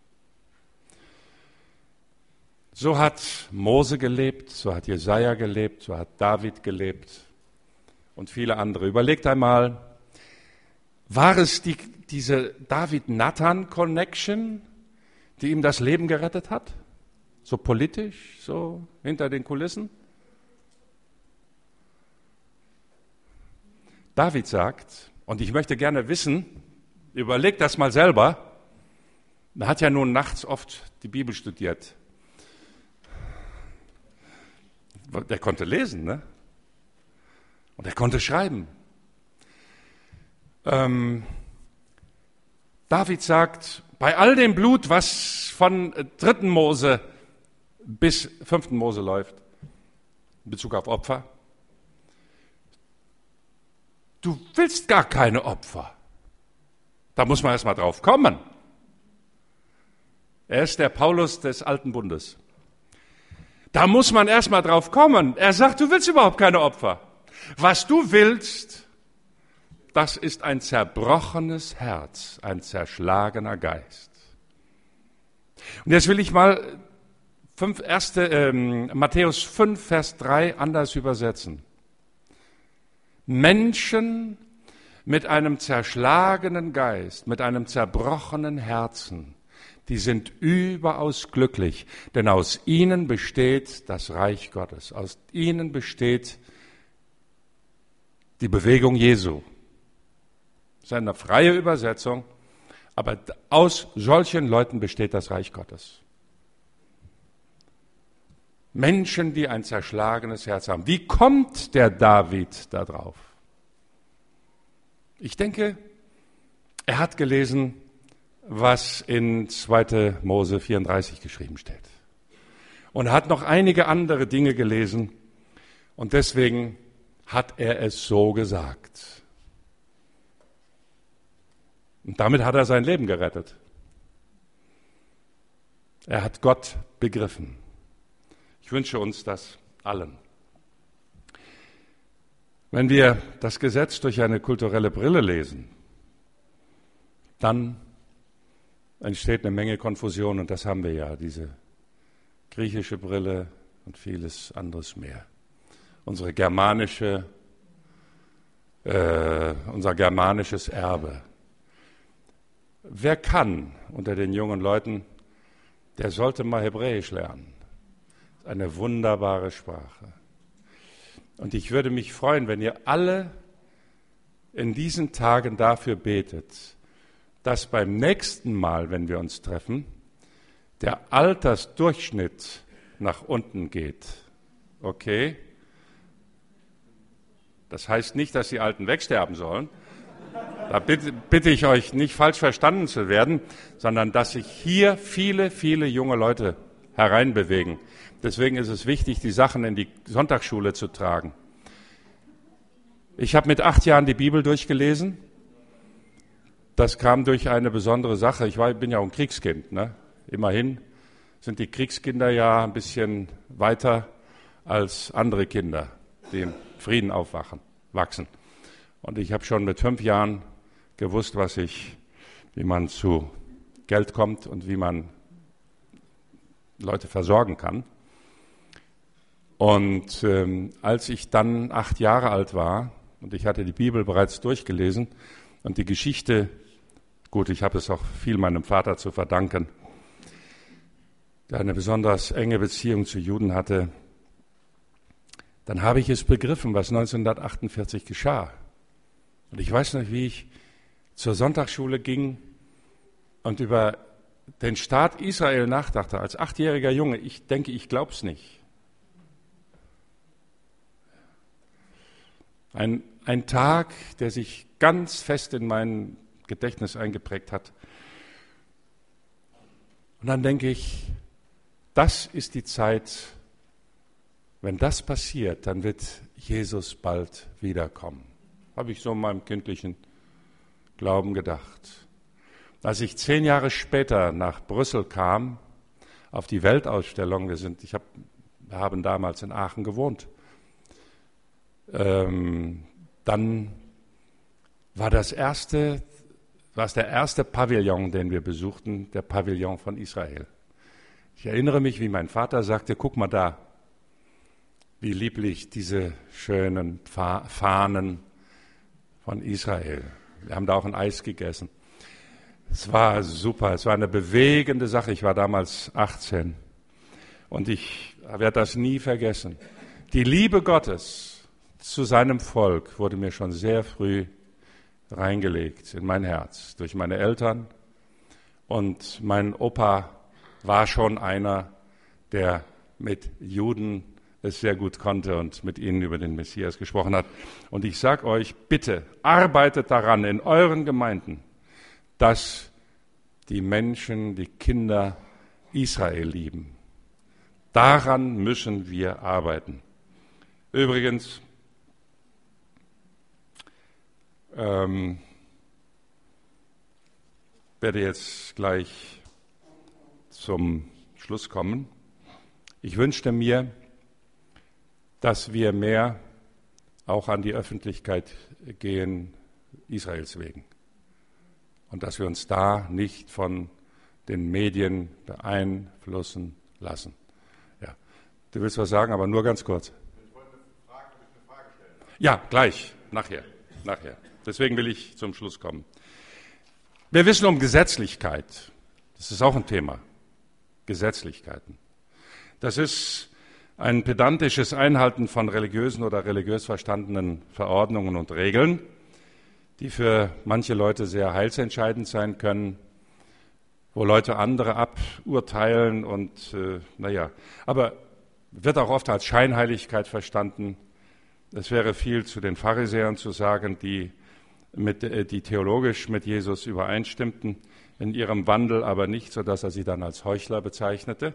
So hat Mose gelebt, so hat Jesaja gelebt, so hat David gelebt und viele andere. Überlegt einmal, war es die, diese David-Nathan-Connection, die ihm das Leben gerettet hat? So politisch, so hinter den Kulissen? David sagt, und ich möchte gerne wissen, überlegt das mal selber, er hat ja nun nachts oft die Bibel studiert. Der konnte lesen, ne? Und er konnte schreiben. Ähm, David sagt, bei all dem Blut, was von dritten Mose bis fünften Mose läuft, in Bezug auf Opfer, du willst gar keine Opfer. Da muss man erst mal drauf kommen. Er ist der Paulus des Alten Bundes. Da muss man erst mal drauf kommen. Er sagt, du willst überhaupt keine Opfer. Was du willst, das ist ein zerbrochenes Herz, ein zerschlagener Geist. Und jetzt will ich mal fünf, erste, ähm, Matthäus fünf, Vers drei anders übersetzen. Menschen mit einem zerschlagenen Geist, mit einem zerbrochenen Herzen, die sind überaus glücklich, denn aus ihnen besteht das Reich Gottes. Aus ihnen besteht die Bewegung Jesu. Das ist eine freie Übersetzung, aber aus solchen Leuten besteht das Reich Gottes. Menschen, die ein zerschlagenes Herz haben. Wie kommt der David da drauf? Ich denke, er hat gelesen, was in zweiter Mose vierunddreißig geschrieben steht. Und er hat noch einige andere Dinge gelesen und deswegen hat er es so gesagt. Und damit hat er sein Leben gerettet. Er hat Gott begriffen. Ich wünsche uns das allen. Wenn wir das Gesetz durch eine kulturelle Brille lesen, dann entsteht eine Menge Konfusion und das haben wir ja, diese griechische Brille und vieles anderes mehr. Unsere germanische, äh, unser germanisches Erbe. Wer kann unter den jungen Leuten, der sollte mal Hebräisch lernen. Eine wunderbare Sprache. Und ich würde mich freuen, wenn ihr alle in diesen Tagen dafür betet, dass beim nächsten Mal, wenn wir uns treffen, der Altersdurchschnitt nach unten geht. Okay? Das heißt nicht, dass die Alten wegsterben sollen. Da bitte, bitte ich euch, nicht falsch verstanden zu werden, sondern dass sich hier viele, viele junge Leute hereinbewegen. Deswegen ist es wichtig, die Sachen in die Sonntagsschule zu tragen. Ich habe mit acht Jahren die Bibel durchgelesen. Das kam durch eine besondere Sache. Ich war, bin ja auch ein Kriegskind. Ne? Immerhin sind die Kriegskinder ja ein bisschen weiter als andere Kinder, die im Frieden aufwachen, wachsen. Und ich habe schon mit fünf Jahren gewusst, was ich, wie man zu Geld kommt und wie man Leute versorgen kann. Und ähm, als ich dann acht Jahre alt war und ich hatte die Bibel bereits durchgelesen und die Geschichte, gut, ich habe es auch viel meinem Vater zu verdanken, der eine besonders enge Beziehung zu Juden hatte, dann habe ich es begriffen, was neunzehnhundertachtundvierzig geschah. Und ich weiß noch, wie ich zur Sonntagsschule ging und über den Staat Israel nachdachte, als achtjähriger Junge. Ich denke, ich glaub's nicht. Ein, ein Tag, der sich ganz fest in mein Gedächtnis eingeprägt hat. Und dann denke ich, das ist die Zeit, wenn das passiert, dann wird Jesus bald wiederkommen. Habe ich so in meinem kindlichen Glauben gedacht. Als ich zehn Jahre später nach Brüssel kam, auf die Weltausstellung, wir, sind, ich hab, wir haben damals in Aachen gewohnt, ähm, dann war das erste, war es der erste Pavillon, den wir besuchten, der Pavillon von Israel. Ich erinnere mich, wie mein Vater sagte, guck mal da, wie lieblich diese schönen Fahnen von Israel. Wir haben da auch ein Eis gegessen. Es war super, es war eine bewegende Sache. Ich war damals achtzehn und ich werde das nie vergessen. Die Liebe Gottes zu seinem Volk wurde mir schon sehr früh reingelegt in mein Herz durch meine Eltern. Und mein Opa war schon einer, der mit Juden es sehr gut konnte und mit ihnen über den Messias gesprochen hat. Und ich sage euch, bitte, arbeitet daran in euren Gemeinden, dass die Menschen, die Kinder Israel lieben. Daran müssen wir arbeiten. Übrigens, ähm, werde jetzt gleich zum Schluss kommen. Ich wünschte mir, dass wir mehr auch an die Öffentlichkeit gehen, Israels wegen. Und dass wir uns da nicht von den Medien beeinflussen lassen. Ja. Du willst was sagen, aber nur ganz kurz. Ich wollte eine Frage, eine Frage stellen. Ja, gleich, nachher, nachher. Deswegen will ich zum Schluss kommen. Wir wissen um Gesetzlichkeit. Das ist auch ein Thema. Gesetzlichkeiten. Das ist ein pedantisches Einhalten von religiösen oder religiös verstandenen Verordnungen und Regeln, die für manche Leute sehr heilsentscheidend sein können, wo Leute andere aburteilen und, äh, naja, aber wird auch oft als Scheinheiligkeit verstanden. Es wäre viel zu den Pharisäern zu sagen, die, mit, äh, die theologisch mit Jesus übereinstimmten, in ihrem Wandel aber nicht, sodass er sie dann als Heuchler bezeichnete.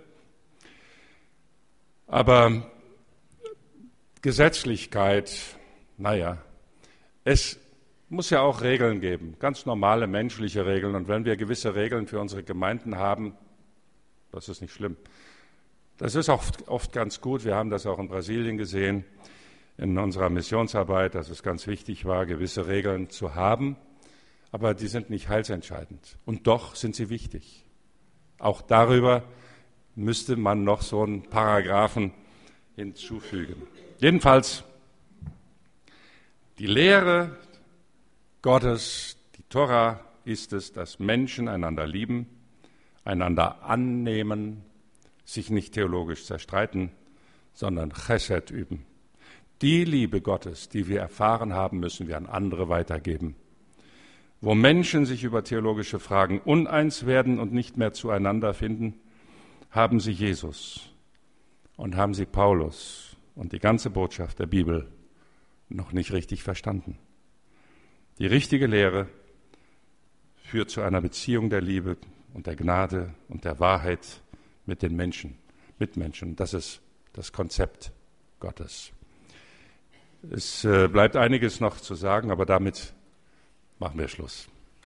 Aber Gesetzlichkeit, naja, es muss ja auch Regeln geben, ganz normale menschliche Regeln. Und wenn wir gewisse Regeln für unsere Gemeinden haben, das ist nicht schlimm. Das ist oft, oft ganz gut. Wir haben das auch in Brasilien gesehen, in unserer Missionsarbeit, dass es ganz wichtig war, gewisse Regeln zu haben. Aber die sind nicht heilsentscheidend. Und doch sind sie wichtig. Auch darüber müsste man noch so einen Paragraphen hinzufügen. Jedenfalls, die Lehre Gottes, die Tora, ist es, dass Menschen einander lieben, einander annehmen, sich nicht theologisch zerstreiten, sondern Chesed üben. Die Liebe Gottes, die wir erfahren haben, müssen wir an andere weitergeben. Wo Menschen sich über theologische Fragen uneins werden und nicht mehr zueinander finden, haben sie Jesus und haben sie Paulus und die ganze Botschaft der Bibel noch nicht richtig verstanden. Die richtige Lehre führt zu einer Beziehung der Liebe und der Gnade und der Wahrheit mit den Menschen, Mitmenschen. Das ist das Konzept Gottes. Es bleibt einiges noch zu sagen, aber damit machen wir Schluss.